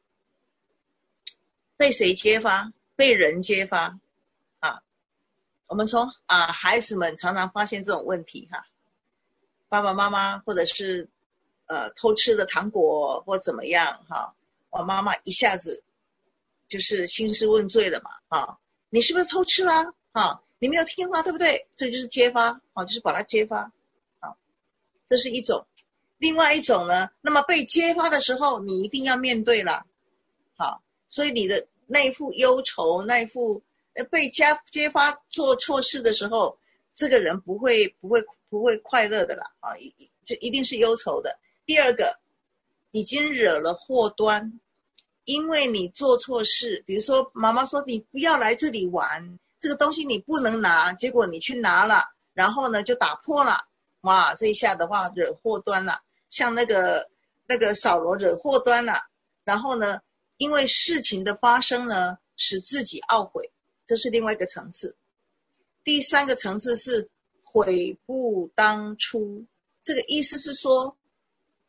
被谁揭发？被人揭发啊。我们从啊孩子们常常发现这种问题哈，爸爸妈妈或者是呃偷吃的糖果或怎么样哈，我妈妈一下子就是兴师问罪了嘛，啊，你是不是偷吃啦？啊，你没有听话，对不对？这就是揭发，啊，就是把它揭发，啊，这是一种。另外一种呢，那么被揭发的时候，你一定要面对了，好，所以你的那一副忧愁，那一副被揭揭发做错事的时候，这个人不会不会不会快乐的啦，啊，就一定是忧愁的。第二个，已经惹了祸端。因为你做错事，比如说妈妈说你不要来这里玩，这个东西你不能拿，结果你去拿了，然后呢就打破了，哇，这一下的话惹祸端了，像那个那个扫罗惹祸端了，然后呢因为事情的发生呢使自己懊悔，这是另外一个层次。第三个层次是悔不当初，这个意思是说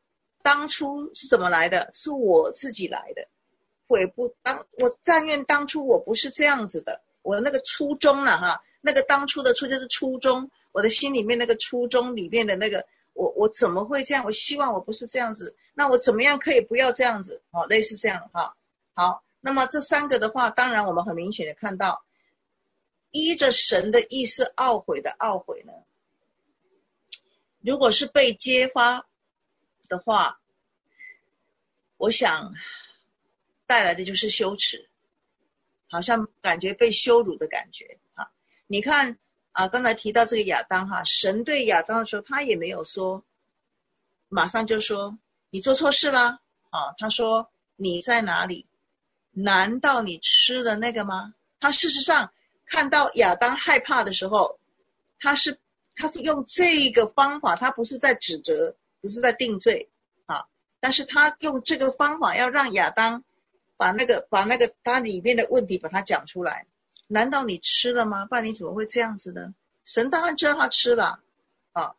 当初是怎么来的？是我自己来的。悔不当，我但愿当初我不是这样子的。我那个初衷啊哈，那个当初的初就是初衷，我的心里面那个初衷里面的那个，我我怎么会这样？我希望我不是这样子，那我怎么样可以不要这样子？哦，类似这样哈。好，那么这三个的话，当然我们很明显的看到，依着神的意思懊悔的懊悔呢，如果是被揭发的话，我想带来的就是羞耻，好像感觉被羞辱的感觉啊。你看啊，刚才提到这个亚当哈，神对亚当的时候，他也没有说，马上就说你做错事啦啊。他说你在哪里？难道你吃了那个吗？他事实上看到亚当害怕的时候，他是他是用这个方法，他不是在指责，不是在定罪啊，但是他用这个方法要让亚当把那个把那个他里面的问题把它讲出来。难道你吃了吗？不然你怎么会这样子呢？神当然知道他吃了啊，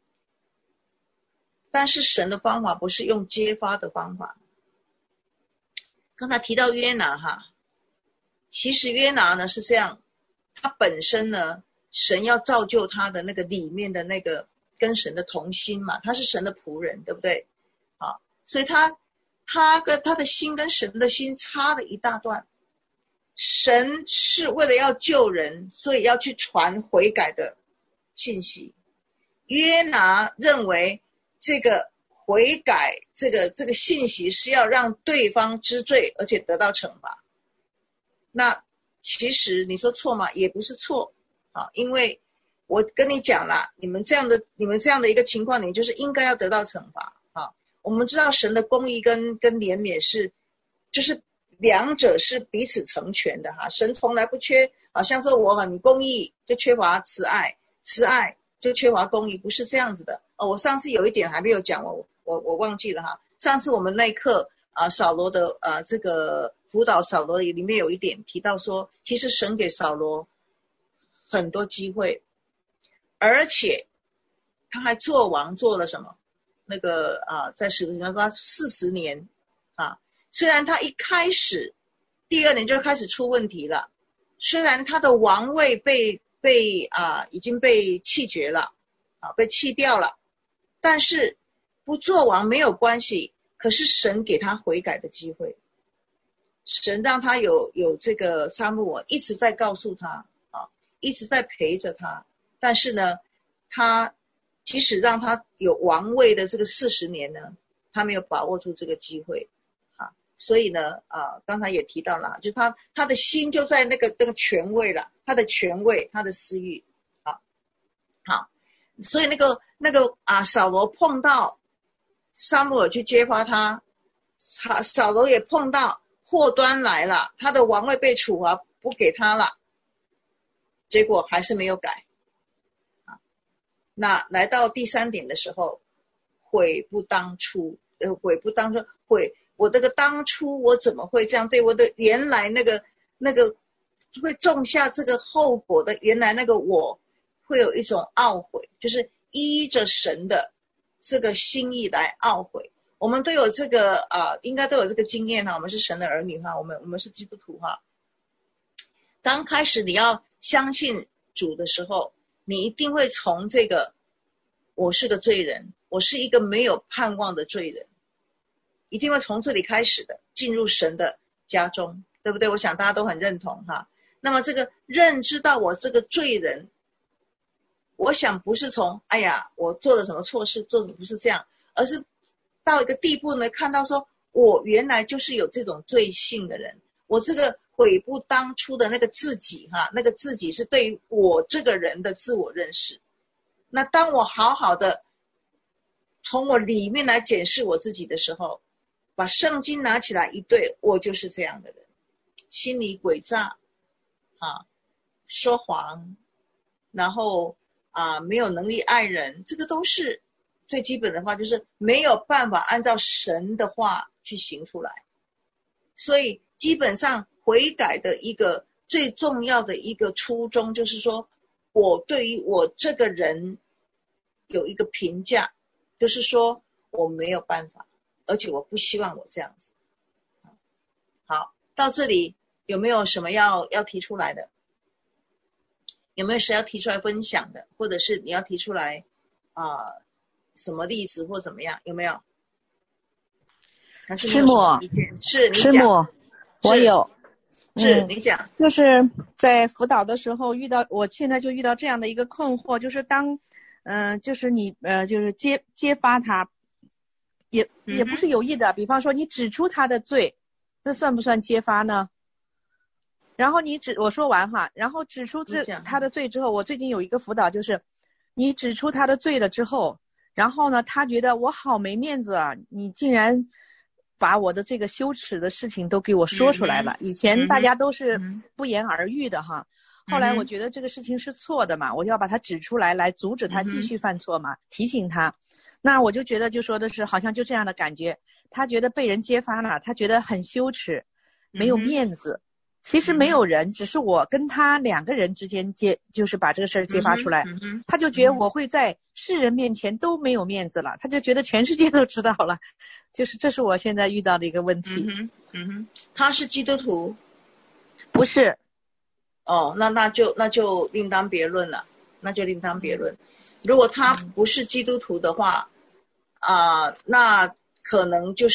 但是神的方法不是用揭发的方法。刚才提到约拿哈，其实约拿呢是这样，他本身呢，神要造就他的那个里面的那个跟神的同心嘛，他是神的仆人，对不对？啊，所以他他跟他的心跟神的心差了一大段。神是为了要救人，所以要去传悔改的信息。约拿认为这个悔改这个这个信息是要让对方知罪，而且得到惩罚。那其实你说错吗？也不是错啊，因为我跟你讲啦，你们这样的你们这样的一个情况，你就是应该要得到惩罚啊。我们知道神的公义跟跟怜悯是，就是两者是彼此成全的哈。神从来不缺，好像说我很公义就缺乏慈爱，慈爱就缺乏公义，不是这样子的。哦，我上次有一点还没有讲，我我我忘记了哈。上次我们那一课啊，扫罗的啊这个辅导扫罗里面有一点提到说，其实神给扫罗很多机会，而且他还做王做了什么？那个啊，在使徒行传说他四十年啊，虽然他一开始第二年就开始出问题了，虽然他的王位被被啊已经被弃绝了啊，被弃掉了，但是不做王没有关系，可是神给他悔改的机会，神让他有有这个撒母耳一直在告诉他啊，一直在陪着他，但是呢，他即使让他有王位的这个四十年呢，他没有把握住这个机会啊，所以呢啊，刚才也提到了，就他他的心就在那个那个权位了，他的权位，他的私欲，好，好，所以那个那个啊，扫罗碰到撒母耳去揭发他，扫扫罗也碰到祸端来了，他的王位被处罚不给他了，结果还是没有改。那来到第三点的时候，悔不当初，呃，悔不当初，悔我这个当初我怎么会这样对我的原来那个那个会种下这个后果的原来那个我，会有一种懊悔，就是依着神的这个心意来懊悔。我们都有这个啊、呃，应该都有这个经验哈，我们是神的儿女哈，我们我们是基督徒哈。刚开始你要相信主的时候，你一定会从这个我是个罪人，我是一个没有盼望的罪人，一定会从这里开始的，进入神的家中，对不对？我想大家都很认同哈。那么这个认知到我这个罪人，我想不是从哎呀我做了什么错事，做的不是这样，而是到一个地步呢，看到说我原来就是有这种罪性的人，我这个悔不当初的那个自己哈，那个自己是对于我这个人的自我认识。那当我好好的从我里面来检视我自己的时候，把圣经拿起来一对，我就是这样的人，心里诡诈啊，说谎，然后啊没有能力爱人，这个都是最基本的话，就是没有办法按照神的话去行出来。所以基本上悔改的一个最重要的一个初衷，就是说我对于我这个人有一个评价，就是说我没有办法， 而且我不希望我这样子。好，到这里有没有什么要要提出来的？有没有谁要提出来分享的，或者是你要提出来啊、呃、什么例子或怎么样？有没有？还是没有什么意见？是你讲。 师母，我有。 是、嗯、你讲。 就是在辅导的时候遇到，我现在就遇到这样的一个困惑，就是当，嗯、呃，就是你呃，就是揭揭发他，也也不是有意的、嗯。比方说你指出他的罪，那算不算揭发呢？然后你指我说完哈，然后指出这他的罪之后，我最近有一个辅导，就是你指出他的罪了之后，然后呢，他觉得我好没面子啊，你竟然把我的这个羞耻的事情都给我说出来了。嗯、以前大家都是不言而喻的哈、嗯，后来我觉得这个事情是错的嘛，我要把它指出来，来阻止他继续犯错嘛，嗯、提醒他。那我就觉得就说的是好像就这样的感觉，他觉得被人揭发了，他觉得很羞耻，没有面子。嗯其实没有人，只是我跟他两个人之间揭，就是把这个事儿揭发出来、嗯嗯，他就觉得我会在世人面前都没有面子了，他就觉得全世界都知道了，就是这是我现在遇到的一个问题。 嗯哼，嗯哼，他是基督徒？ 不是。 哦，那那就那就另当别论了，那就另当别论。如果他不是基督徒的话，啊、呃，那可能就是。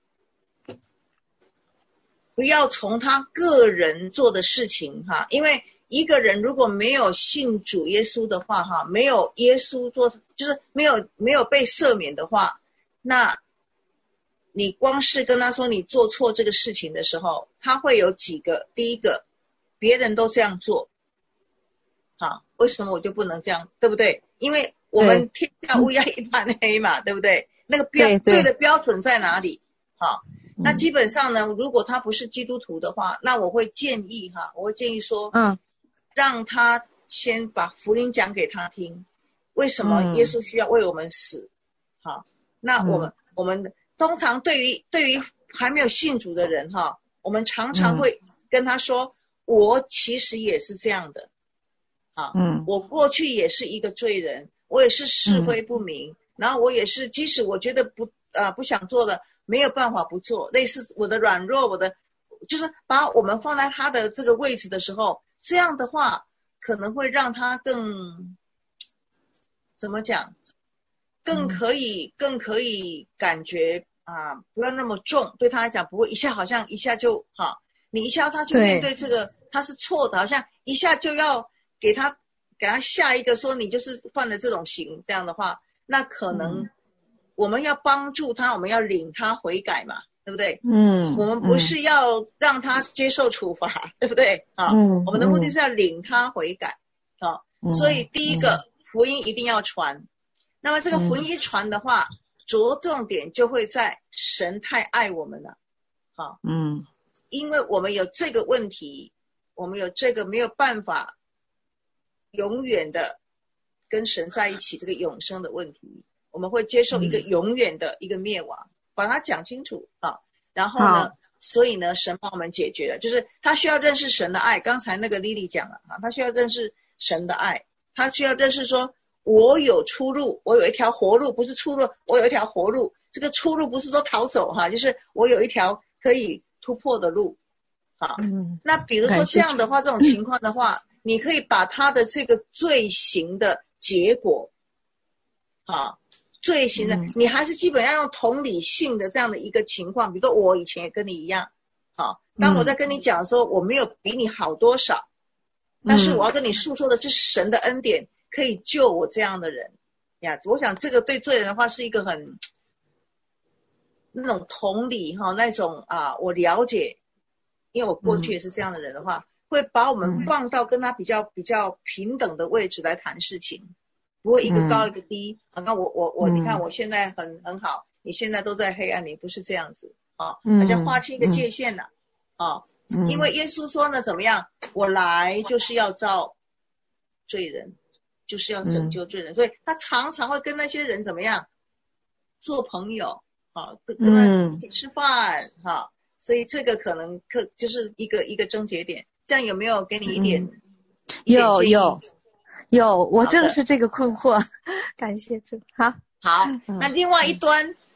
不要从他个人做的事情哈，因为一个人如果没有信主耶稣的话哈，没有耶稣做，就是没有没有被赦免的话，那你光是跟他说你做错这个事情的时候，他会有几个，第一个，别人都这样做，好，为什么我就不能这样，对不对？因为我们天下乌鸦一般黑嘛， 对, 对不对？那个标 对, 对, 对的标准在哪里？好。那基本上呢，如果他不是基督徒的话，那我会建议哈，我会建议说，嗯，让他先把福音讲给他听，为什么耶稣需要为我们死？好，那我们、嗯、我们通常对于对于还没有信主的人哈，我们常常会跟他说，嗯、我其实也是这样的，啊，嗯，我过去也是一个罪人，我也是是非不明，嗯、然后我也是，即使我觉得不呃不想做的。没有办法不做，类似我的软弱，我的就是把我们放在他的这个位置的时候，这样的话可能会让他更怎么讲，更可以、嗯、更可以感觉啊，不要那么重，对他来讲不会一下好像一下就好，你一下他去面对这个他是错的，好像一下就要给他给他下一个说你就是犯了这种刑，这样的话，那可能。嗯我们要帮助他，我们要领他悔改嘛，对不对？嗯，我们不是要让他接受处罚，嗯、对不对？啊，嗯，我们的目的是要领他悔改，啊、嗯，所以第一个、嗯、福音一定要传。那么这个福音一传的话，嗯、着重点就会在神太爱我们了，啊，嗯，因为我们有这个问题，我们有这个没有办法永远的跟神在一起这个永生的问题。我们会接受一个永远的一个灭亡，嗯、把它讲清楚啊。然后呢，所以呢，神帮我们解决了，就是他需要认识神的爱。刚才那个莉莉讲了啊，他需要认识神的爱，他需要认识说，我有出路，我有一条活路，不是出路，我有一条活路。这个出路不是说逃走哈，就是我有一条可以突破的路。好，嗯，那比如说这样的话，这种情况的话，嗯、你可以把他的这个罪行的结果，好。罪行的、嗯，你还是基本要用同理性的这样的一个情况，比如说我以前也跟你一样，好，当我在跟你讲的时候，我没有比你好多少，嗯、但是我要跟你诉说的是神的恩典可以救我这样的人呀。我想这个对罪人的话是一个很那种同理哈，那种啊，我了解，因为我过去也是这样的人的话，嗯、会把我们放到跟他比较比较平等的位置来谈事情。不会一个高一个低，啊、嗯，那我我我，你看我现在很很好，你现在都在黑暗里，不是这样子啊，好像划清一个界限了、嗯、啊、嗯，因为耶稣说呢，怎么样？我来就是要造罪人，就是要拯救罪人，嗯、所以他常常会跟那些人怎么样做朋友啊，跟跟他一起吃饭哈、啊，所以这个可能可就是一个一个症结点，这样有没有给你一点？嗯、一点有有。有，我正是这个困惑，感谢主。好， 好，那另外一端，嗯、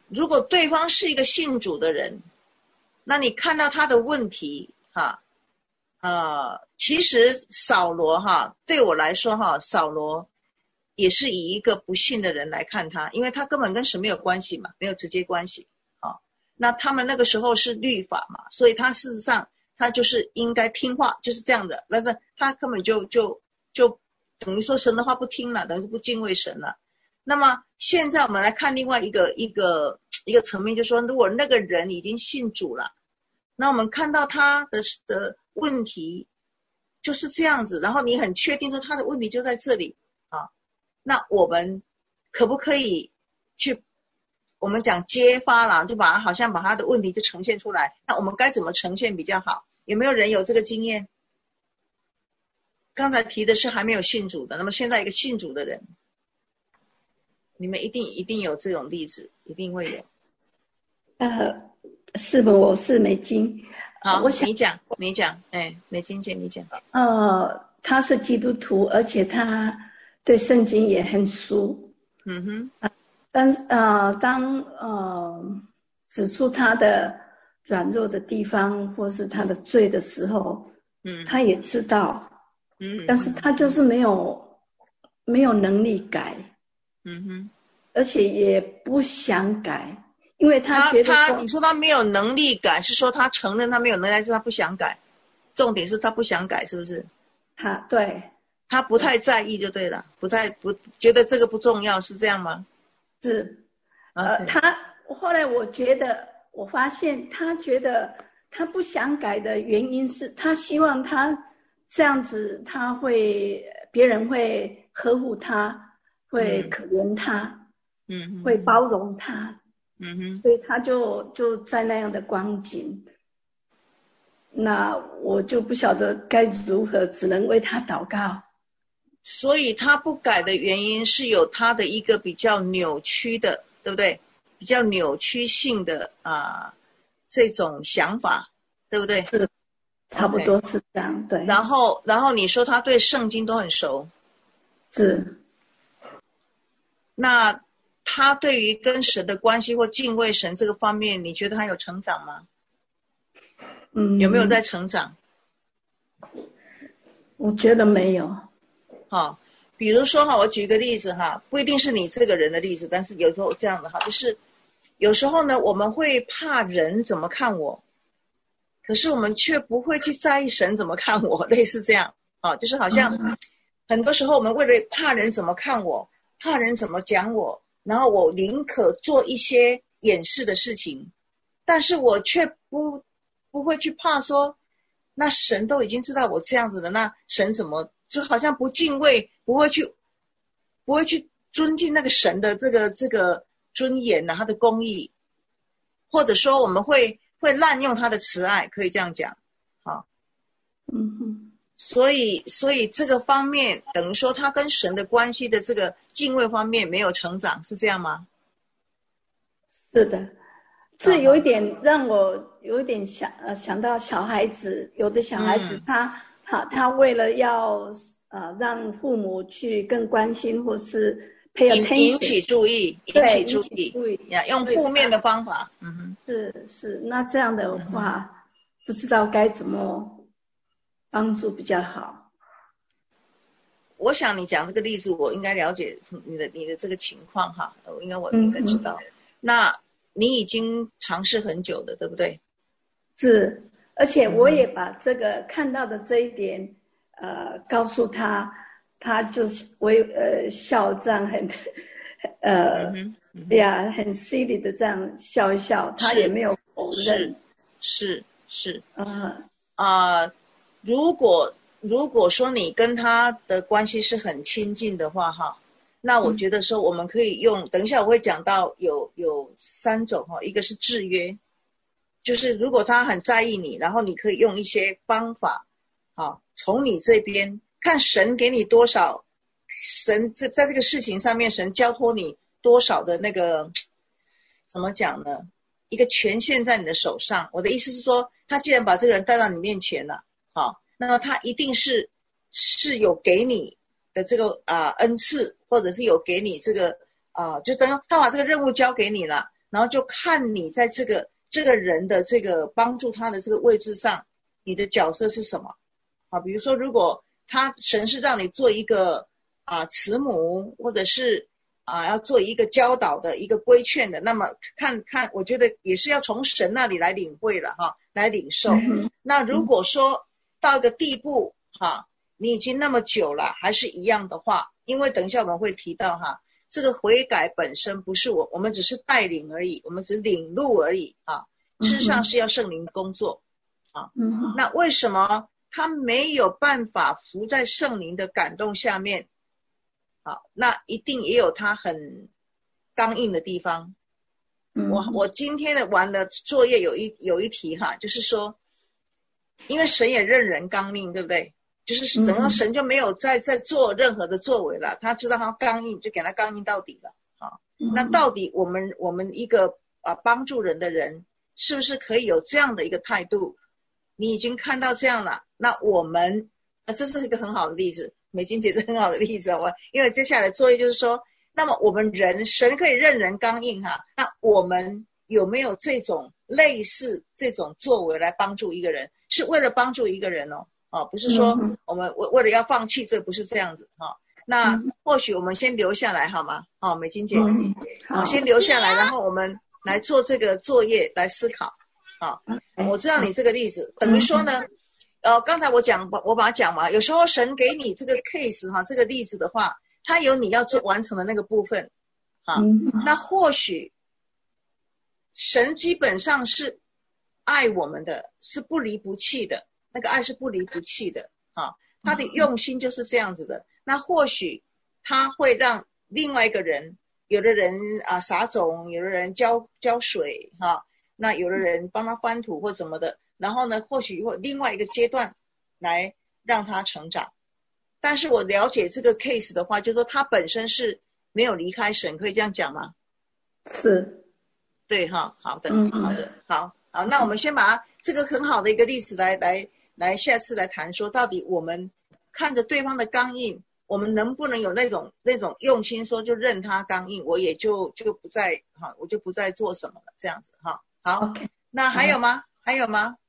如果对方是一个信主的人，那你看到他的问题哈，呃，其实扫罗哈对我来说哈，扫罗也是以一个不信的人来看他，因为他根本跟神没有关系嘛，没有直接关系啊。那他们那个时候是律法嘛，所以他事实上他就是应该听话，就是这样的。但是他根本就就就等于说神的话不听了，等于是不敬畏神了。那么现在我们来看另外一个一个一个层面，就是说，如果那个人已经信主了，那我们看到他的的问题就是这样子，然后你很确定说他的问题就在这里啊，那我们可不可以去我们讲揭发啦，就把他好像把他的问题就呈现出来，那我们该怎么呈现比较好？有没有人有这个经验？刚才提的是还没有信主的，那么现在一个信主的人，你们一定一定有这种例子，一定会有。 呃，是的，我是美金。 好， 我想你讲，你讲，哎，美金姐，你讲。 呃，他是基督徒，而且他对圣经也很熟。 嗯哼。 呃、但呃，当呃指出他的软弱的地方或是他的罪的时候，嗯，他也知道，嗯，但是他就是没有没有能力改。嗯哼，而且也不想改，因为他觉得他他你说他没有能力改，是说他承认他没有能力，还是他不想改？重点是他不想改，是不是？ 他对， 他不太在意就对了，不太不觉得这个不重要，是这样吗？ 是，呃， okay. 他后来我觉得，我发现他觉得他不想改的原因是他希望他这样子，他会别人会呵护他。会可怜他，嗯，会包容他，嗯哼，所以他就就在那样的光景，那我就不晓得该如何，只能为他祷告。 所以他不改的原因是有他的一个比较扭曲的，对不对？比较扭曲性的啊、呃、这种想法，对不对？ 是，差不多是这样， okay. 对。 然后，然后你说他对圣经都很熟， 是。 那他对于跟神的关系或敬畏神这个方面，你觉得他有成长吗？嗯，有没有在成长？ 我觉得没有。 好，比如说哈，我举一个例子哈，不一定是你这个人的例子，但是有时候这样的哈，就是有时候呢，我们会怕人怎么看我，可是我们却不会去在意神怎么看我，类似这样啊，就是好像很多时候我们为了怕人怎么看我。怕人怎么讲我，然后我宁可做一些掩饰的事情，但是我却不不会去怕说，那神都已经知道我这样子的，那神怎么就好像不敬畏，不会去不会去尊敬那个神的这个这个尊严呐、啊，他的公义，或者说我们会会滥用他的慈爱，可以这样讲，好，嗯哼。所以，所以这个方面等于说，他跟神的关系的这个敬畏方面没有成长，是这样吗？ 是的，这有一点让我有一点想呃想到小孩子，有的小孩子、嗯、他他他为了要呃让父母去更关心或是 pay attention 引起注意，引起注意，注意呀，用负面的方法，嗯哼， 是是，那这样的话、嗯、不知道该怎么。帮助比较好。 我想你讲这个例子，我应该了解你的你的这个情况哈，应该我应该知道。嗯、那你已经尝试很久的，对不对？ 是，而且我也把这个看到的这一点，呃，告诉他，他就是微呃笑这样很，呃，嗯嗯、呀，很 silly 的这样笑一笑，他也没有否认。 是是是，嗯啊。呃如果如果说你跟他的关系是很亲近的话哈，那我觉得说我们可以用，等一下我会讲到有有三种哈，一个是制约，就是如果他很在意你，然后你可以用一些方法，啊，从你这边看神给你多少，神在在这个事情上面神交托你多少的那个怎么讲呢？一个权限在你的手上。我的意思是说，他既然把这个人带到你面前了。好，那么他一定是是有给你的这个啊、呃、恩赐，或者是有给你这个啊、呃，就等他把这个任务交给你了， 然后就看你在这个这个人的这个帮助他的这个位置上，你的角色是什么啊？比如说，如果他神是让你做一个啊慈母，或者是啊要做一个教导的一个规劝的，那么看看，我觉得也是要从神那里来领会了哈，来领受。嗯、那如果说到一个地步哈，你已经那么久了还是一样的话，因为等一下我们会提到哈，这个悔改本身不是我，我们只是带领而已，我们只领路而已啊。事实上是要圣灵工作啊。嗯、那为什么他没有办法服在圣灵的感动下面？好，那一定也有他很刚硬的地方。嗯、我我今天的完了作业有一有一题哈，就是说，因为神也认人刚硬，对不对？就是等到神就没有再再做任何的作为了，他知道他刚硬，就给他刚硬到底了啊。那到底我们我们一个啊帮助人的人，是不是可以有这样的一个态度？你已经看到这样了，那我们啊，这是一个很好的例子，美金姐是很好的例子。我因为接下来作业就是说，那么我们人神可以任人刚硬哈，那我们有没有这种类似这种作为来帮助一个人？是为了帮助一个人哦。哦，不是说我们为为了要放弃，这不是这样子哈、哦。那或许我们先留下来好吗？哦，美金姐，嗯、好，先留下来，然后我们来做这个作业来思考。好、哦，我知道你这个例子，等于说呢，呃，刚才我讲，我把它讲嘛，有时候神给你这个 case 哈，这个例子的话，它有你要做完成的那个部分，哈、哦，那或许神基本上是爱我们的，是不离不弃的。那个爱是不离不弃的啊，他的用心就是这样子的。那或许他会让另外一个人，有的人啊撒种，有的人浇浇水哈、啊，那有的人帮他翻土或怎么的，然后呢，或许会另外一个阶段来让他成长。但是我了解这个 case 的话，就是说他本身是没有离开神，可以这样讲吗？ 是， 对哈，好的，好的，好好，那我们先把这个很好的一个例子来来。来，下次来谈说，到底我们看着对方的刚硬，我们能不能有那种那种用心，说就任他刚硬，我也就就不再哈，我就不再做什么了，这样子哈。好， okay. 那还有吗？还有吗？